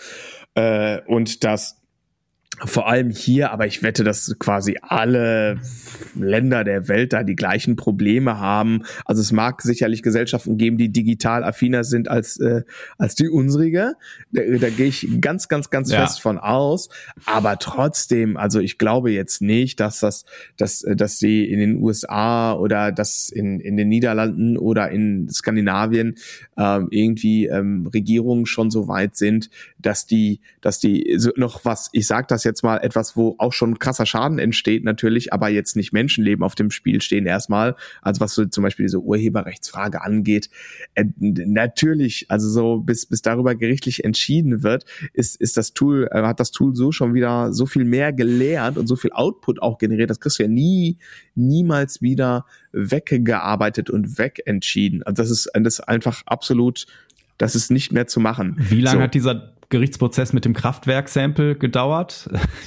Und das vor allem hier, aber ich wette, dass quasi alle Länder der Welt da die gleichen Probleme haben. Also es mag sicherlich Gesellschaften geben, die digital affiner sind als die unsrige. Da gehe ich ganz fest von aus. Aber trotzdem, also ich glaube jetzt nicht, dass die in den USA oder dass in den Niederlanden oder in Skandinavien irgendwie Regierungen schon so weit sind, dass die so noch was, ich sag das jetzt mal, etwas, wo auch schon krasser Schaden entsteht natürlich, aber jetzt nicht Menschenleben auf dem Spiel stehen erstmal, also was so zum Beispiel diese Urheberrechtsfrage angeht, natürlich, also so bis darüber gerichtlich entschieden wird, ist das Tool, hat das Tool so schon wieder so viel mehr gelernt und so viel Output auch generiert, das kriegst du ja niemals wieder weggearbeitet und wegentschieden. Also das ist einfach absolut, das ist nicht mehr zu machen. Wie lange hat dieser Gerichtsprozess mit dem Kraftwerk-Sample gedauert?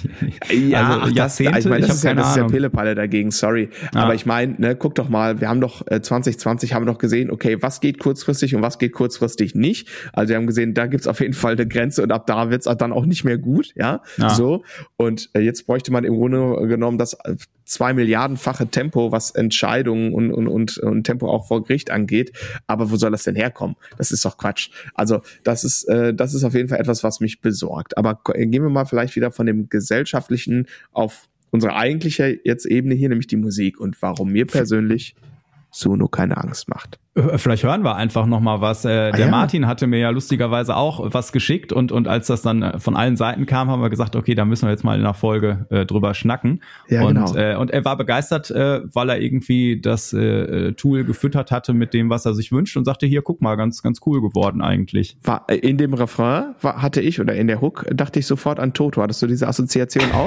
Ja, also Jahrzehnte? Ich meine, das ist ja Ahnung. Pillepalle dagegen, sorry. Ah. Aber ich meine, ne, guck doch mal, wir haben doch 2020 haben wir doch gesehen, okay, was geht kurzfristig und was geht kurzfristig nicht. Also wir haben gesehen, da gibt's auf jeden Fall eine Grenze und ab da wird's dann auch nicht mehr gut, ja. So. Und jetzt bräuchte man im Grunde genommen das 2 Milliardenfache Tempo, was Entscheidungen und Tempo auch vor Gericht angeht. Aber wo soll das denn herkommen? Das ist doch Quatsch. Also das ist auf jeden Fall etwas, was mich besorgt. Aber gehen wir mal vielleicht wieder von dem Gesellschaftlichen auf unsere eigentliche jetzt Ebene hier, nämlich die Musik und warum mir persönlich Suno keine Angst macht. Vielleicht hören wir einfach noch mal was. Der Martin hatte mir ja lustigerweise auch was geschickt und als das dann von allen Seiten kam, haben wir gesagt, okay, da müssen wir jetzt mal in einer Folge drüber schnacken. Ja, und, genau. Und er war begeistert, weil er irgendwie das Tool gefüttert hatte mit dem, was er sich wünscht und sagte, hier, guck mal, ganz cool geworden eigentlich. War in dem Refrain hatte ich oder in der Hook dachte ich sofort an Toto. Hattest du diese Assoziation auch?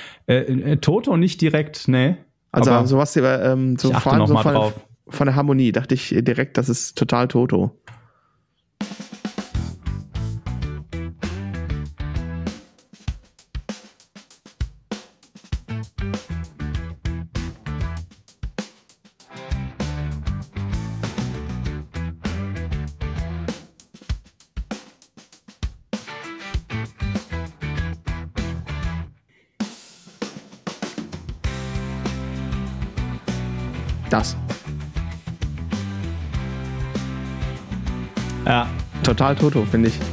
Toto nicht direkt, nee. Also sowas, so vor allem so drauf. Von der Harmonie dachte ich direkt, das ist total Toto. Das. Ja. Total Toto, finde ich.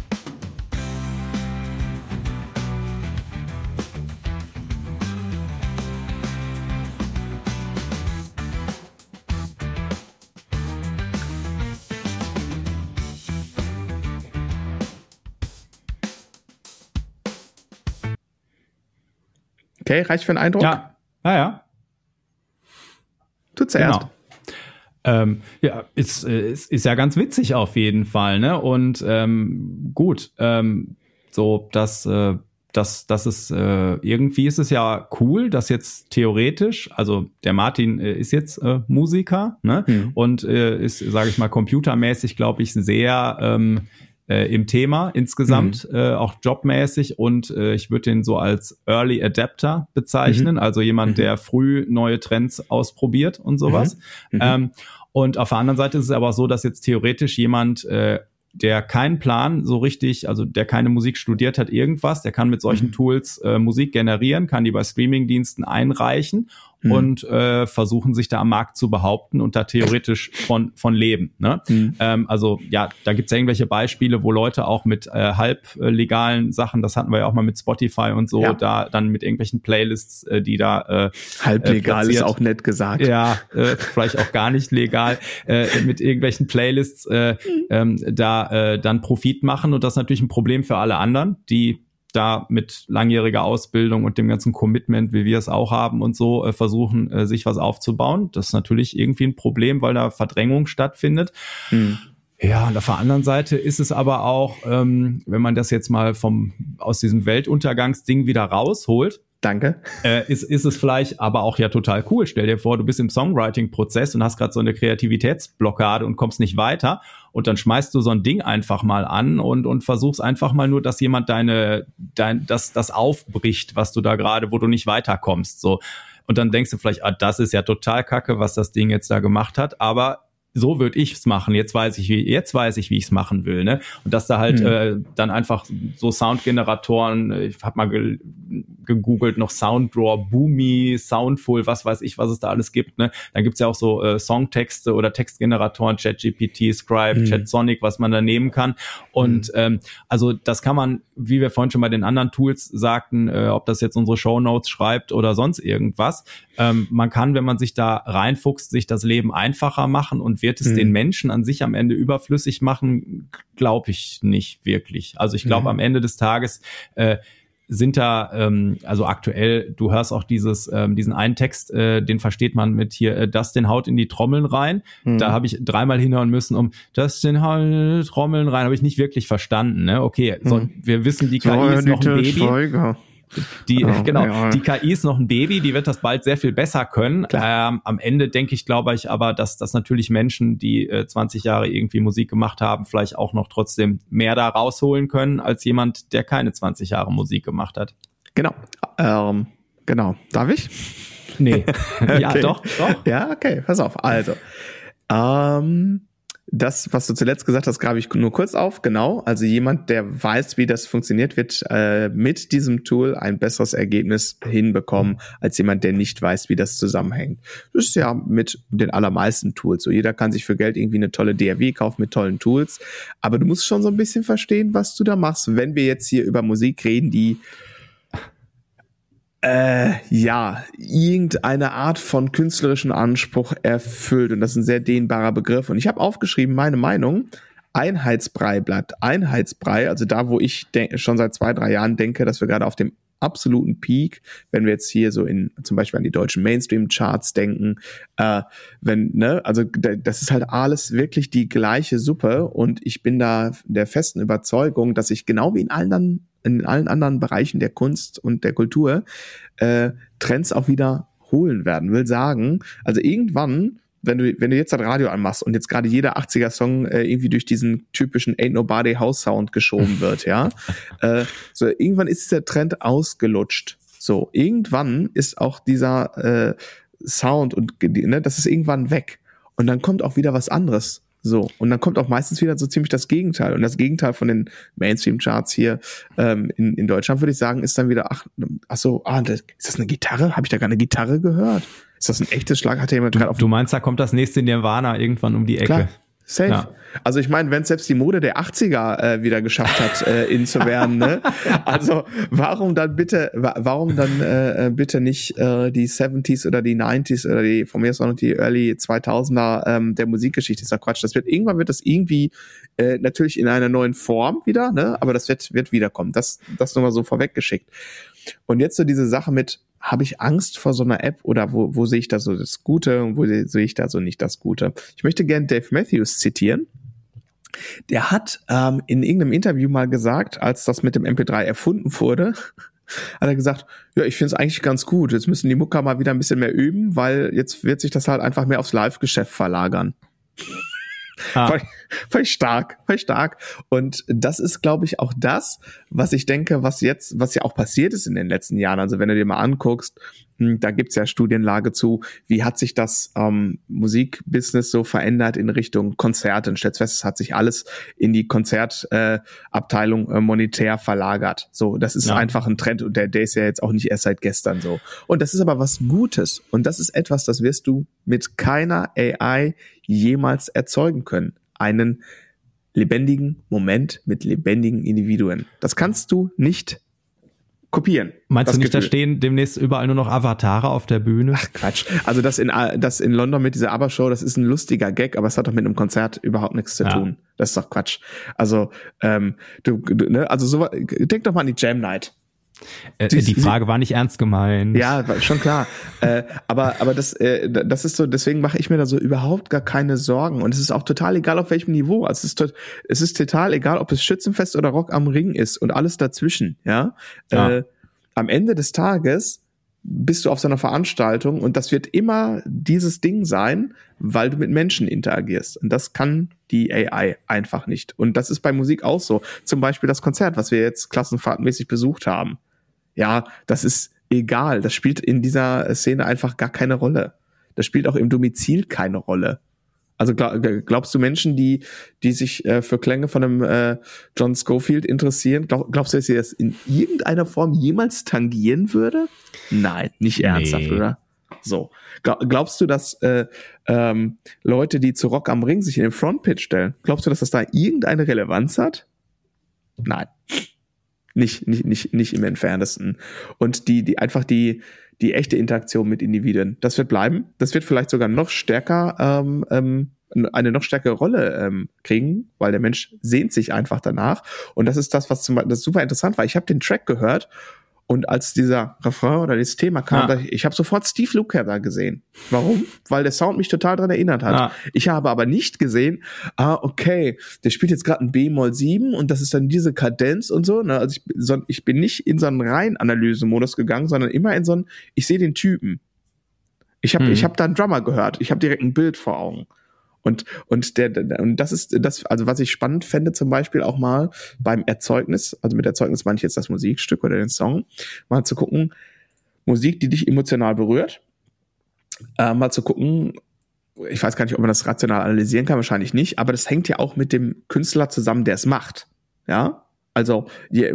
Okay, reicht für einen Eindruck? Ja. Du zuerst. Genau. Ja, ist ja ganz witzig auf jeden Fall, ne? Und gut, so dass es irgendwie ist es ja cool, dass jetzt theoretisch, also der Martin ist jetzt Musiker, ne? Und ist, sage ich mal, computermäßig, glaube ich, sehr im Thema insgesamt, auch jobmäßig, und ich würde den so als Early Adapter bezeichnen, also jemand, der früh neue Trends ausprobiert und sowas. Und auf der anderen Seite ist es aber so, dass jetzt theoretisch jemand der keinen Plan so richtig, also der keine Musik studiert hat, irgendwas, der kann mit solchen Tools Musik generieren, kann die bei Streamingdiensten einreichen und versuchen, sich da am Markt zu behaupten und da theoretisch von leben. Ne? Also ja, da gibt's ja irgendwelche Beispiele, wo Leute auch mit halblegalen Sachen, das hatten wir ja auch mal mit Spotify und so, da dann mit irgendwelchen Playlists, die da halblegal ist auch nett gesagt. Ja, vielleicht auch gar nicht legal, mit irgendwelchen Playlists dann Profit machen, und das ist natürlich ein Problem für alle anderen, die da mit langjähriger Ausbildung und dem ganzen Commitment, wie wir es auch haben und so, versuchen, sich was aufzubauen. Das ist natürlich irgendwie ein Problem, weil da Verdrängung stattfindet. Ja, und auf der anderen Seite ist es aber auch, wenn man das jetzt mal aus diesem Weltuntergangsding wieder rausholt, danke. Ist es vielleicht aber auch ja total cool. Stell dir vor, du bist im Songwriting-Prozess und hast gerade so eine Kreativitätsblockade und kommst nicht weiter, und dann schmeißt du so ein Ding einfach mal an und versuchst einfach mal nur, dass jemand das aufbricht, was du da gerade, wo du nicht weiterkommst, so. Und dann denkst du vielleicht, das ist ja total kacke, was das Ding jetzt da gemacht hat, aber so würde ich es machen. Jetzt weiß ich, wie ich es machen will, ne? Und dass da halt dann einfach so Soundgeneratoren, ich habe mal gegoogelt, noch Sounddraw, Boomy, Soundful, was weiß ich, was es da alles gibt, ne? Dann gibt's ja auch so Songtexte oder Textgeneratoren, ChatGPT, Scribe, ChatSonic, was man da nehmen kann. Und also das kann man, wie wir vorhin schon bei den anderen Tools sagten, ob das jetzt unsere Shownotes schreibt oder sonst irgendwas, man kann, wenn man sich da reinfuchst, sich das Leben einfacher machen, und wird es den Menschen an sich am Ende überflüssig machen, glaube ich nicht wirklich. Also ich glaube, am Ende des Tages sind da, also aktuell, du hörst auch diesen einen Text, den versteht man mit hier, Dustin haut in die Trommeln rein. Da habe ich dreimal hinhören müssen, Dustin haut in die Trommeln rein, habe ich nicht wirklich verstanden. Ne? Okay, wir wissen, die KI ist noch ein Baby. Die KI ist noch ein Baby, die wird das bald sehr viel besser können. Am Ende glaube ich aber, dass natürlich Menschen, die 20 Jahre irgendwie Musik gemacht haben, vielleicht auch noch trotzdem mehr da rausholen können, als jemand, der keine 20 Jahre Musik gemacht hat. Genau. Genau. Darf ich? Nee. Ja, okay. Doch. Ja, okay, pass auf. Also, das, was du zuletzt gesagt hast, grabe ich nur kurz auf. Genau, also jemand, der weiß, wie das funktioniert, wird mit diesem Tool ein besseres Ergebnis hinbekommen, als jemand, der nicht weiß, wie das zusammenhängt. Das ist ja mit den allermeisten Tools so. Jeder kann sich für Geld irgendwie eine tolle DAW kaufen mit tollen Tools, aber du musst schon so ein bisschen verstehen, was du da machst. Wenn wir jetzt hier über Musik reden, die irgendeine Art von künstlerischen Anspruch erfüllt. Und das ist ein sehr dehnbarer Begriff. Und ich habe aufgeschrieben, meine Meinung, Einheitsbrei bleibt Einheitsbrei. Also da, wo ich schon seit 2-3 Jahren denke, dass wir gerade auf dem absoluten Peak, wenn wir jetzt hier so zum Beispiel an die deutschen Mainstream-Charts denken, also das ist halt alles wirklich die gleiche Suppe. Und ich bin da der festen Überzeugung, dass ich genau wie in allen anderen Bereichen der Kunst und der Kultur Trends auch wieder holen werden. Will sagen, also irgendwann, wenn du jetzt das Radio anmachst und jetzt gerade jeder 80er-Song irgendwie durch diesen typischen Ain't Nobody House Sound geschoben wird, ja, so irgendwann ist der Trend ausgelutscht. So, irgendwann ist auch dieser Sound und das ist irgendwann weg. Und dann kommt auch wieder was anderes. So, und dann kommt auch meistens wieder so ziemlich das Gegenteil. Und das Gegenteil von den Mainstream-Charts hier in Deutschland, würde ich sagen, ist dann wieder, ist das eine Gitarre? Habe ich da gar eine Gitarre gehört? Ist das ein echtes Schlag? Hat jemand gerade auf... Du meinst, da kommt das nächste Nirvana irgendwann um die Ecke. Klar. Safe. Ja. Also ich meine, wenn es selbst die Mode der 80er wieder geschafft hat, in zu werden, ne? Also warum dann bitte nicht die 70s oder die 90s oder die von mir aus auch noch die Early 2000er der Musikgeschichte? Ist ja Quatsch. Irgendwann wird das irgendwie natürlich in einer neuen Form wieder, ne? Aber das wird wiederkommen. Das nur mal so vorweggeschickt. Und jetzt so diese Sache mit, habe ich Angst vor so einer App oder wo sehe ich da so das Gute und wo sehe ich da so nicht das Gute? Ich möchte gerne Dave Matthews zitieren. Der hat in irgendeinem Interview mal gesagt, als das mit dem MP3 erfunden wurde, hat er gesagt, ja, ich finde es eigentlich ganz gut. Jetzt müssen die Mucker mal wieder ein bisschen mehr üben, weil jetzt wird sich das halt einfach mehr aufs Live-Geschäft verlagern. Fand ich stark. Und das ist, glaube ich, auch das, was ich denke, was ja auch passiert ist in den letzten Jahren. Also wenn du dir mal anguckst, Da gibt's ja Studienlage zu, wie hat sich das Musikbusiness so verändert in Richtung Konzerte. Und stellt fest, es hat sich alles in die Konzertabteilung monetär verlagert. So, das ist einfach ein Trend und der ist ja jetzt auch nicht erst seit gestern so. Und das ist aber was Gutes. Und das ist etwas, das wirst du mit keiner AI jemals erzeugen können. Einen lebendigen Moment mit lebendigen Individuen. Das kannst du nicht kopieren. Meinst du nicht, da stehen demnächst überall nur noch Avatare auf der Bühne? Ach Quatsch. Also das in London mit dieser ABBA-Show, das ist ein lustiger Gag, aber es hat doch mit einem Konzert überhaupt nichts zu tun. Das ist doch Quatsch. Also denk doch mal an die Jam Night. Die Frage war nicht ernst gemeint. Ja, schon klar. Aber das ist so, deswegen mache ich mir da so überhaupt gar keine Sorgen. Und es ist auch total egal, auf welchem Niveau. Also es ist total egal, ob es Schützenfest oder Rock am Ring ist und alles dazwischen. Ja. Am Ende des Tages bist du auf so einer Veranstaltung und das wird immer dieses Ding sein, weil du mit Menschen interagierst. Und das kann die AI einfach nicht. Und das ist bei Musik auch so. Zum Beispiel das Konzert, was wir jetzt klassenfahrtmäßig besucht haben. Ja, das ist egal. Das spielt in dieser Szene einfach gar keine Rolle. Das spielt auch im Domizil keine Rolle. Also glaubst du Menschen, die sich für Klänge von einem John Scofield interessieren, glaubst du, dass sie das in irgendeiner Form jemals tangieren würde? Nein, nicht ernsthaft, oder? So. Glaubst du, dass Leute, die zu Rock am Ring sich in den Frontpit stellen, glaubst du, dass das da irgendeine Relevanz hat? Nein. Nicht im Entferntesten. Und die echte Interaktion mit Individuen, das wird bleiben. Das wird vielleicht sogar noch stärker, eine noch stärkere Rolle kriegen, weil der Mensch sehnt sich einfach danach. Und das ist das, was das super interessant war. Ich habe den Track gehört und als dieser Refrain oder dieses Thema kam, ich habe sofort Steve Lukather gesehen. Warum? Weil der Sound mich total daran erinnert hat. Ich habe aber nicht gesehen, okay, der spielt jetzt gerade ein B-Moll 7 und das ist dann diese Kadenz und so. Ne? Also ich bin nicht in so einen reinen Analysemodus gegangen, sondern immer in so einen, ich sehe den Typen. Ich hab da einen Drummer gehört. Ich habe direkt ein Bild vor Augen. Und das ist das, also was ich spannend fände, zum Beispiel auch mal beim Erzeugnis, also mit Erzeugnis meine ich jetzt das Musikstück oder den Song, mal zu gucken, Musik, die dich emotional berührt, mal zu gucken, ich weiß gar nicht, ob man das rational analysieren kann, wahrscheinlich nicht, aber das hängt ja auch mit dem Künstler zusammen, der es macht, ja, also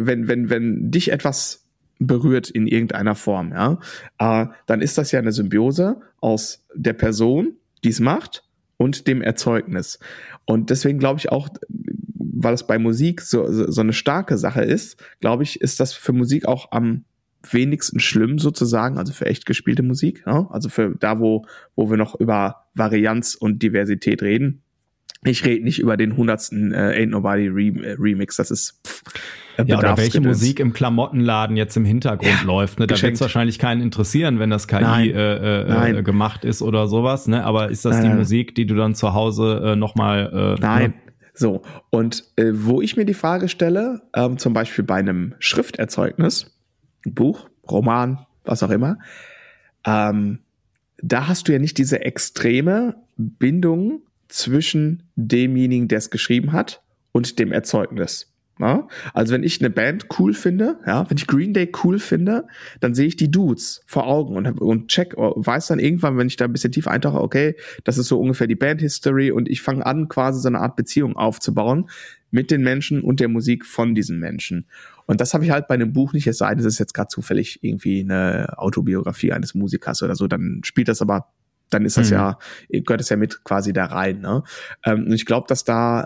wenn dich etwas berührt in irgendeiner Form, ja, dann ist das ja eine Symbiose aus der Person, die es macht, und dem Erzeugnis. Und deswegen glaube ich auch, weil es bei Musik so eine starke Sache ist, glaube ich, ist das für Musik auch am wenigsten schlimm sozusagen, also für echt gespielte Musik, ja? Also für da, wo wir noch über Varianz und Diversität reden. Ich rede nicht über den 100. Ain't Nobody Remix, das ist oder welche Musik im Klamottenladen jetzt im Hintergrund läuft. Ne? Da wird es wahrscheinlich keinen interessieren, wenn das KI gemacht ist oder sowas. Ne? Aber ist das die Musik, die du dann zu Hause nochmal... Nein. So, und wo ich mir die Frage stelle, zum Beispiel bei einem Schrifterzeugnis, Buch, Roman, was auch immer, da hast du ja nicht diese extreme Bindung zwischen demjenigen, der es geschrieben hat, und dem Erzeugnis. Ja? Also wenn ich eine Band cool finde, ja, wenn ich Green Day cool finde, dann sehe ich die Dudes vor Augen und weiß dann irgendwann, wenn ich da ein bisschen tiefer eintauche, okay, das ist so ungefähr die Band-History und ich fange an, quasi so eine Art Beziehung aufzubauen mit den Menschen und der Musik von diesen Menschen. Und das habe ich halt bei einem Buch nicht, es sei denn, es ist jetzt gerade zufällig irgendwie eine Autobiografie eines Musikers oder so, dann spielt das aber, dann ist das gehört es ja mit quasi da rein. Ne? Und ich glaube, dass da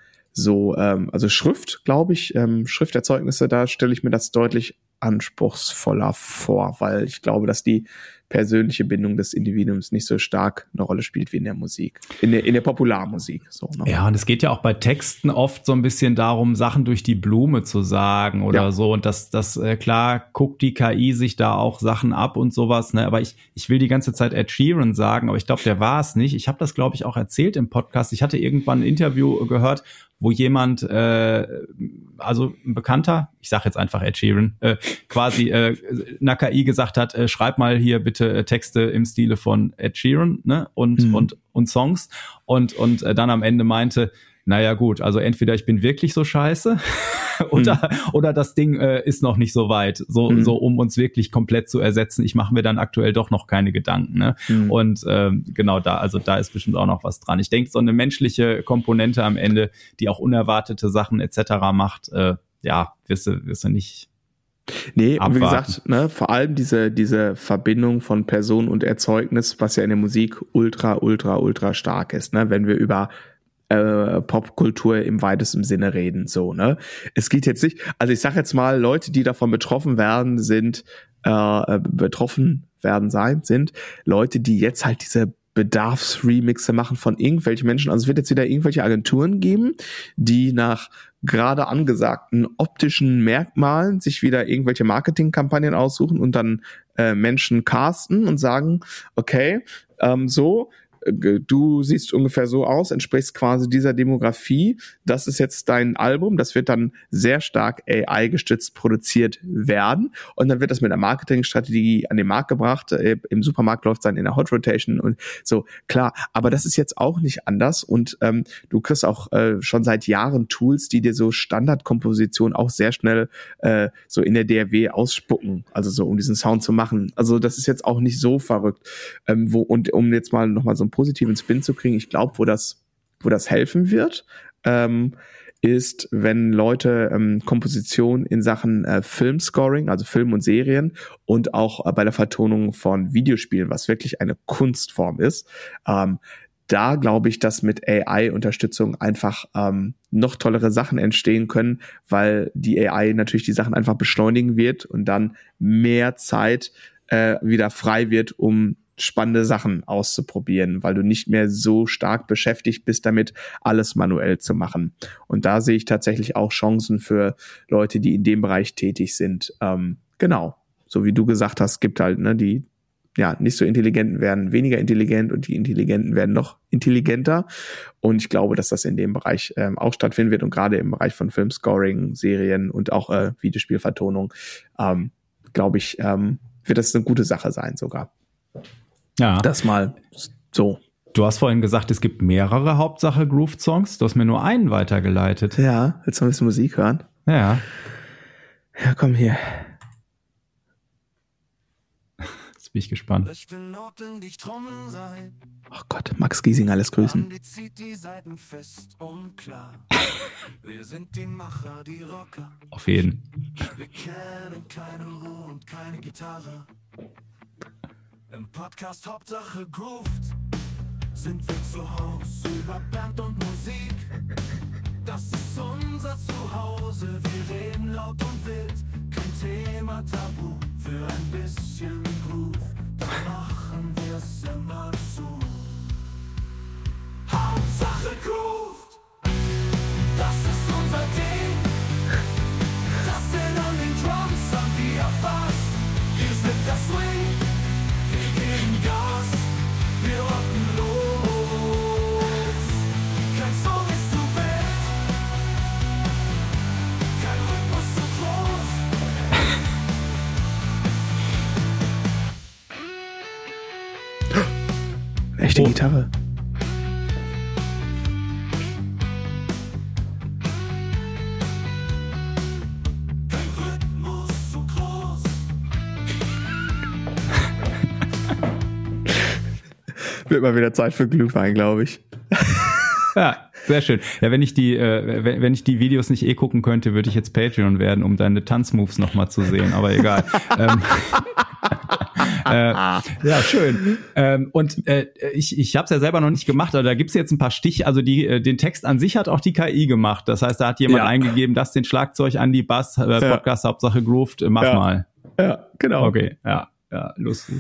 also Schrift, glaube ich, Schrifterzeugnisse, da stelle ich mir das deutlich anspruchsvoller vor, weil ich glaube, dass die persönliche Bindung des Individuums nicht so stark eine Rolle spielt wie in der Musik, in der Popularmusik. So, ne? Ja, und es geht ja auch bei Texten oft so ein bisschen darum, Sachen durch die Blume zu sagen oder so. Und das klar, guckt die KI sich da auch Sachen ab und sowas. Ne? Aber ich will die ganze Zeit Ed Sheeran sagen, aber ich glaube, der war es nicht. Ich habe das, glaube ich, auch erzählt im Podcast. Ich hatte irgendwann ein Interview gehört, wo jemand, also ein Bekannter, ich sage jetzt einfach Ed Sheeran, quasi einer KI gesagt hat, schreib mal hier bitte Texte im Stile von Ed Sheeran, ne? Und Songs und dann am Ende meinte, naja gut, also entweder ich bin wirklich so scheiße oder das Ding ist noch nicht so weit, so um uns wirklich komplett zu ersetzen. Ich mache mir dann aktuell doch noch keine Gedanken. Ne? Und genau da ist bestimmt auch noch was dran. Ich denke, so eine menschliche Komponente am Ende, die auch unerwartete Sachen etc. macht, wirst du nicht. Nee, abwarten. und wie gesagt, ne, vor allem diese Verbindung von Person und Erzeugnis, was ja in der Musik ultra stark ist, ne, wenn wir über Popkultur im weitesten Sinne reden, so, ne. Es geht jetzt nicht, also ich sag jetzt mal, Leute, die davon betroffen sind Leute, die jetzt halt diese Bedarfsremixe machen von irgendwelchen Menschen. Also es wird jetzt wieder irgendwelche Agenturen geben, die nach gerade angesagten optischen Merkmalen sich wieder irgendwelche Marketingkampagnen aussuchen und dann Menschen casten und sagen, okay, du siehst ungefähr so aus, entsprichst quasi dieser Demografie, das ist jetzt dein Album, das wird dann sehr stark AI-gestützt produziert werden und dann wird das mit einer Marketingstrategie an den Markt gebracht, im Supermarkt läuft es dann in der Hot Rotation und so, klar, aber das ist jetzt auch nicht anders und du kriegst auch schon seit Jahren Tools, die dir so Standardkomposition auch sehr schnell so in der DAW ausspucken, also so um diesen Sound zu machen, also das ist jetzt auch nicht so verrückt, und um jetzt mal nochmal so einen positiven Spin zu kriegen, ich glaube, wo das helfen wird, ist, wenn Leute Komposition in Sachen Filmscoring, also Film und Serien und auch bei der Vertonung von Videospielen, was wirklich eine Kunstform ist, da glaube ich, dass mit AI-Unterstützung einfach noch tollere Sachen entstehen können, weil die AI natürlich die Sachen einfach beschleunigen wird und dann mehr Zeit wieder frei wird, um spannende Sachen auszuprobieren, weil du nicht mehr so stark beschäftigt bist damit, alles manuell zu machen. Und da sehe ich tatsächlich auch Chancen für Leute, die in dem Bereich tätig sind. Genau, so wie du gesagt hast, gibt halt, ne, die nicht so Intelligenten werden weniger intelligent und die Intelligenten werden noch intelligenter. Und ich glaube, dass das in dem Bereich auch stattfinden wird und gerade im Bereich von Filmscoring, Serien und auch Videospielvertonung, glaube ich, wird das eine gute Sache sein sogar. Ja. Das mal so. Du hast vorhin gesagt, es gibt mehrere Hauptsache-Groove-Songs. Du hast mir nur einen weitergeleitet. Ja, willst du ein bisschen Musik hören? Ja. Ja, komm hier. Jetzt bin ich gespannt. Ich will Noten, die Trommeln sein. Oh Gott, Max Giesinger lässt grüßen. Die zieht die Saiten fest und klar. Wir sind die Macher, die Rocker. Auf jeden. Wir kennen keine Ruhe und keine Gitarre. Im Podcast Hauptsache Grooved sind wir zu Haus über Band und Musik. Das ist unser Zuhause, wir reden laut und wild. Kein Thema tabu, für ein bisschen Groove, dann machen wir's immer zu. Hauptsache Grooved, das ist unser Ding. Das sind an den Drums, an die Bass, wir sind das Swing. Wir geben Gas, wir rocken los. Kein Song ist zu wild, kein Rhythmus zu groß. Echte Gitarre. Kein Rhythmus zu groß. Wird mal wieder Zeit für Glühwein, glaube ich. Ja, sehr schön. Ja, wenn ich die Videos nicht gucken könnte, würde ich jetzt Patreon werden, um deine Tanzmoves nochmal zu sehen, aber egal. Ja, schön. Ich habe es ja selber noch nicht gemacht, aber da gibt's jetzt ein paar also den Text an sich hat auch die KI gemacht. Das heißt, da hat jemand eingegeben, das den Schlagzeug an die Bass, Podcast Hauptsache Grooved, mach mal. Ja, genau. Okay, ja, lustig.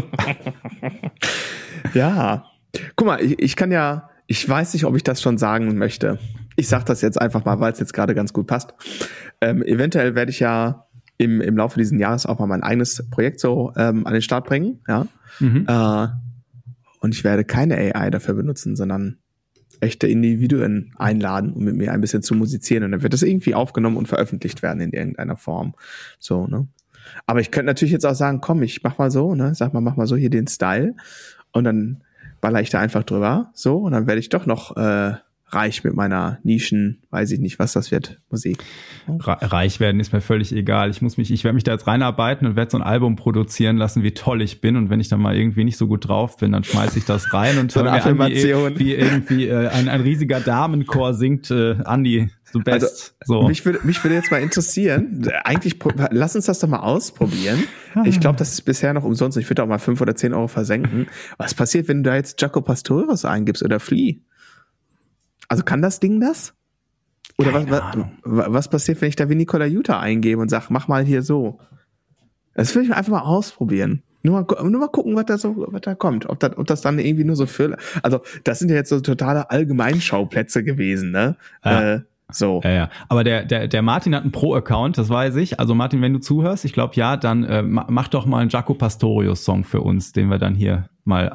Ja, guck mal, ich weiß nicht, ob ich das schon sagen möchte. Ich sag das jetzt einfach mal, weil es jetzt gerade ganz gut passt. Eventuell werde ich ja im Laufe dieses Jahres auch mal mein eigenes Projekt so an den Start bringen, ja. Und ich werde keine AI dafür benutzen, sondern echte Individuen einladen, um mit mir ein bisschen zu musizieren. Und dann wird das irgendwie aufgenommen und veröffentlicht werden in irgendeiner Form. So, ne? Aber ich könnte natürlich jetzt auch sagen, komm, ich mach mal so, ne? Sag mal, mach mal so hier den Style. Und dann baller ich da einfach drüber, so. Und dann werde ich doch noch reich mit meiner Nischen, weiß ich nicht, was das wird, Musik. Reich werden ist mir völlig egal. Ich werde mich da jetzt reinarbeiten und werde so ein Album produzieren lassen, wie toll ich bin. Und wenn ich dann mal irgendwie nicht so gut drauf bin, dann schmeiße ich das rein und so eine Affirmation. Wie irgendwie ein riesiger Damenchor singt, Andi, du best. Also, mich würde jetzt mal interessieren, eigentlich, lass uns das doch mal ausprobieren. Ich glaube, das ist bisher noch umsonst. Ich würde auch mal 5 oder 10 Euro versenken. Was passiert, wenn du da jetzt Jaco Pastorius eingibst oder Flea? Also kann das Ding das? Oder was passiert, wenn ich da Vinny Colaiuta eingebe und sage, mach mal hier so? Das will ich einfach mal ausprobieren. Nur mal gucken, was da kommt. Ob das dann irgendwie nur so also das sind ja jetzt so totale Allgemeinschauplätze gewesen, ne? Ja. So. Ja. Aber der Martin hat einen Pro-Account, das weiß ich. Also Martin, wenn du zuhörst, ich glaube ja, dann mach doch mal einen Jaco Pastorius-Song für uns, den wir dann hier mal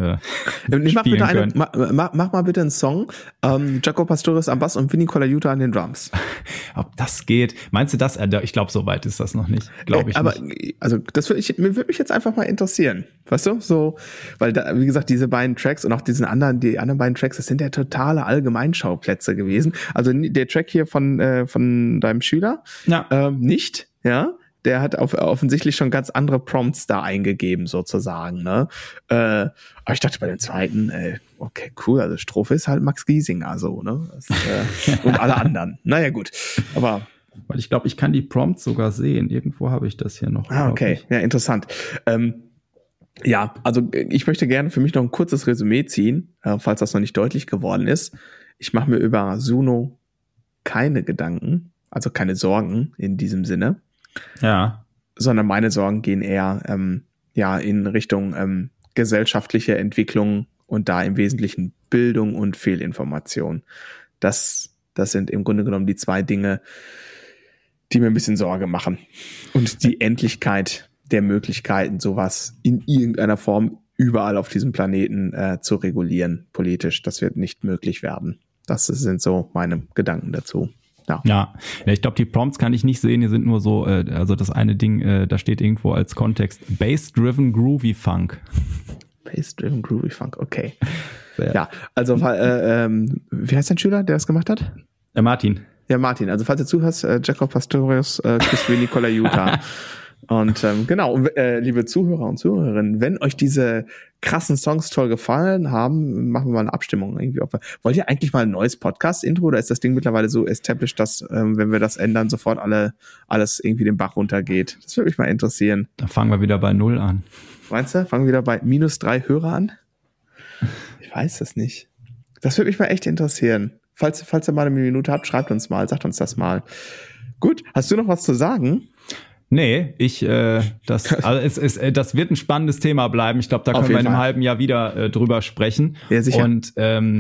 mach mal bitte einen Song. Jaco Pastorius am Bass und Vinny Colaiuta an den Drums. Ob das geht? Meinst du das? Ich glaube, so weit ist das noch nicht. Glaube ich aber, nicht. Also das würde mich jetzt einfach mal interessieren. Weißt du? So, weil da, wie gesagt, diese beiden Tracks und auch die anderen beiden Tracks, das sind ja totale Allgemeinschauplätze gewesen. Also der Track hier von deinem Schüler, nicht, ja. Der hat offensichtlich schon ganz andere Prompts da eingegeben, sozusagen, ne? Aber ich dachte bei dem zweiten, okay, cool, also Strophe ist halt Max Giesinger, so, ne? Und alle anderen. Naja, gut. Aber. Weil ich glaube, ich kann die Prompts sogar sehen. Irgendwo habe ich das hier noch. Okay. Ja, interessant. Ja, also ich möchte gerne für mich noch ein kurzes Resümee ziehen, falls das noch nicht deutlich geworden ist. Ich mache mir über Suno keine Gedanken, also keine Sorgen in diesem Sinne. Ja. Sondern meine Sorgen gehen eher in Richtung gesellschaftliche Entwicklung und da im Wesentlichen Bildung und Fehlinformation. Das sind im Grunde genommen die 2 Dinge, die mir ein bisschen Sorge machen. Und die Endlichkeit der Möglichkeiten, sowas in irgendeiner Form überall auf diesem Planeten zu regulieren, politisch. Das wird nicht möglich werden. Das sind so meine Gedanken dazu. Ja, ich glaube, die Prompts kann ich nicht sehen. Die sind nur so, also das eine Ding, da steht irgendwo als Kontext Bass-Driven Groovy Funk. Bass-Driven Groovy Funk, okay. Ja, also wie heißt dein Schüler, der das gemacht hat? Martin. Ja, Martin. Also falls du zuhörst, Jaco Pastorius, Vinny Colaiuta. Und genau, liebe Zuhörer und Zuhörerinnen, wenn euch diese krassen Songs toll gefallen haben, machen wir mal eine Abstimmung irgendwie. Wollt ihr eigentlich mal ein neues Podcast-Intro oder ist das Ding mittlerweile so established, dass wenn wir das ändern, sofort alles irgendwie den Bach runtergeht? Das würde mich mal interessieren. Dann fangen wir wieder bei 0 an. Meinst du? Fangen wir wieder bei -3 Hörer an? Ich weiß das nicht. Das würde mich mal echt interessieren. Falls ihr mal eine Minute habt, schreibt uns mal, sagt uns das mal. Gut, hast du noch was zu sagen? Nee, das wird ein spannendes Thema bleiben. Ich glaube, da können wir in einem halben Jahr wieder drüber sprechen. Ja, sicher. Und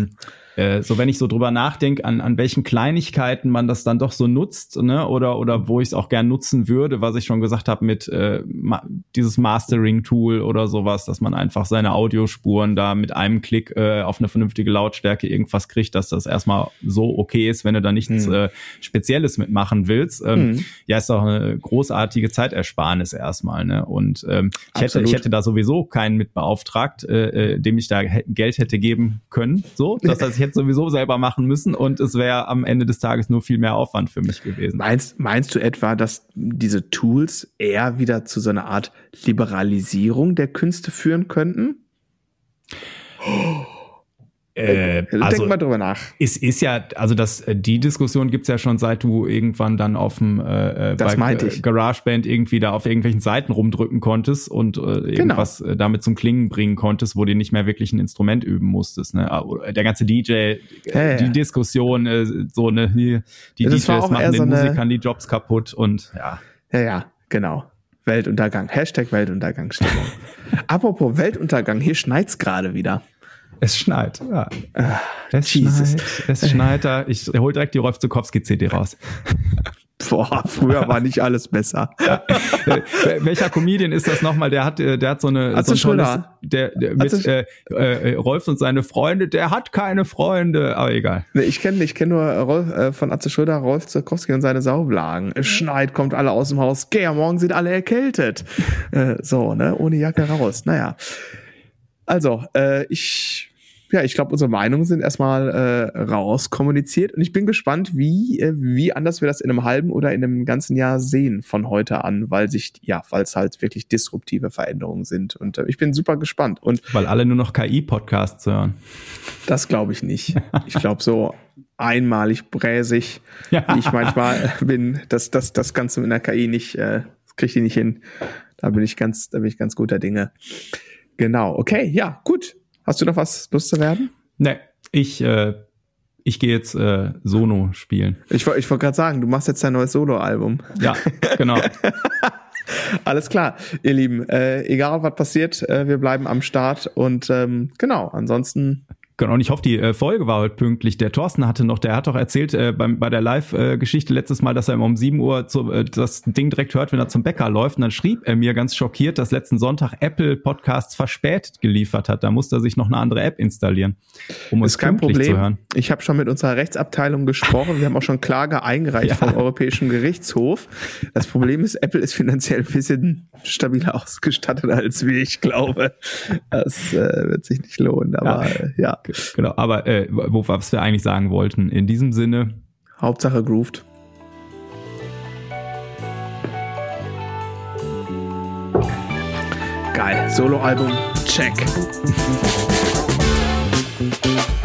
so wenn ich so drüber nachdenke, an welchen Kleinigkeiten man das dann doch so nutzt, ne, oder wo ich es auch gern nutzen würde, was ich schon gesagt habe mit dieses Mastering-Tool oder sowas, dass man einfach seine Audiospuren da mit einem Klick auf eine vernünftige Lautstärke irgendwas kriegt, dass das erstmal so okay ist, wenn du da nichts Spezielles mitmachen willst. Ja, ist doch eine großartige Zeitersparnis erstmal, ne? Und ich hätte da sowieso keinen mit beauftragt, dem ich da Geld hätte geben können. So, das heißt, ich hätte sowieso selber machen müssen und es wäre am Ende des Tages nur viel mehr Aufwand für mich gewesen. Meinst du etwa, dass diese Tools eher wieder zu so einer Art Liberalisierung der Künste führen könnten? Denk mal drüber nach. Es ist ja, also die Diskussion gibt's ja schon, seit du irgendwann dann auf dem GarageBand irgendwie da auf irgendwelchen Seiten rumdrücken konntest und irgendwas damit zum Klingen bringen konntest, wo du nicht mehr wirklich ein Instrument üben musstest. Ne? Der ganze DJ, die Diskussion, so eine, die DJs machen den Musikern die Jobs kaputt und ja. Ja, genau. Weltuntergang. #Weltuntergangsstimmung. Apropos Weltuntergang, hier schneit's gerade wieder. Es schneit, ja. Es schneit da. Ich hol direkt die Rolf Zukowski-CD raus. Boah, früher war nicht alles besser. Ja. Welcher Comedian ist das nochmal? Der hat so eine Atze Schröder. Rolf und seine Freunde, der hat keine Freunde, aber egal. Nee, ich kenne nur Rolf von Atze Schröder, Rolf Zukowski und seine Saublagen. Es schneit, kommt alle aus dem Haus. Geh, morgen sind alle erkältet. So, ne, ohne Jacke raus. Naja. Also, ich ja, ich glaube, unsere Meinungen sind erstmal rauskommuniziert und ich bin gespannt, wie anders wir das in einem halben oder in einem ganzen Jahr sehen von heute an, weil es halt wirklich disruptive Veränderungen sind und ich bin super gespannt. Und weil alle nur noch KI-Podcasts hören. Das glaube ich nicht. Ich glaube, so einmalig bräsig, wie ich manchmal bin, das Ganze mit einer KI nicht, das kriege ich die nicht hin. Da bin ich ganz guter Dinge. Genau, okay, ja, gut. Hast du noch was loszuwerden? Nee, ich gehe jetzt Sono spielen. Ich wollte gerade sagen, du machst jetzt dein neues Solo-Album. Ja, genau. Alles klar, ihr Lieben. Egal, was passiert, wir bleiben am Start und genau, ansonsten... Genau, und ich hoffe, die Folge war heute pünktlich. Der Thorsten der hat doch erzählt bei der Live-Geschichte letztes Mal, dass er immer um 7 Uhr das Ding direkt hört, wenn er zum Bäcker läuft. Und dann schrieb er mir ganz schockiert, dass letzten Sonntag Apple Podcasts verspätet geliefert hat. Da musste er sich noch eine andere App installieren, um es pünktlich zu hören. Ich habe schon mit unserer Rechtsabteilung gesprochen. Wir haben auch schon Klage eingereicht vom Europäischen Gerichtshof. Das Problem ist, Apple ist finanziell ein bisschen stabiler ausgestattet als wir, ich glaube. Das wird sich nicht lohnen, aber ja. Genau, aber was wir eigentlich sagen wollten, in diesem Sinne. Hauptsache grooved. Geil, Soloalbum, check.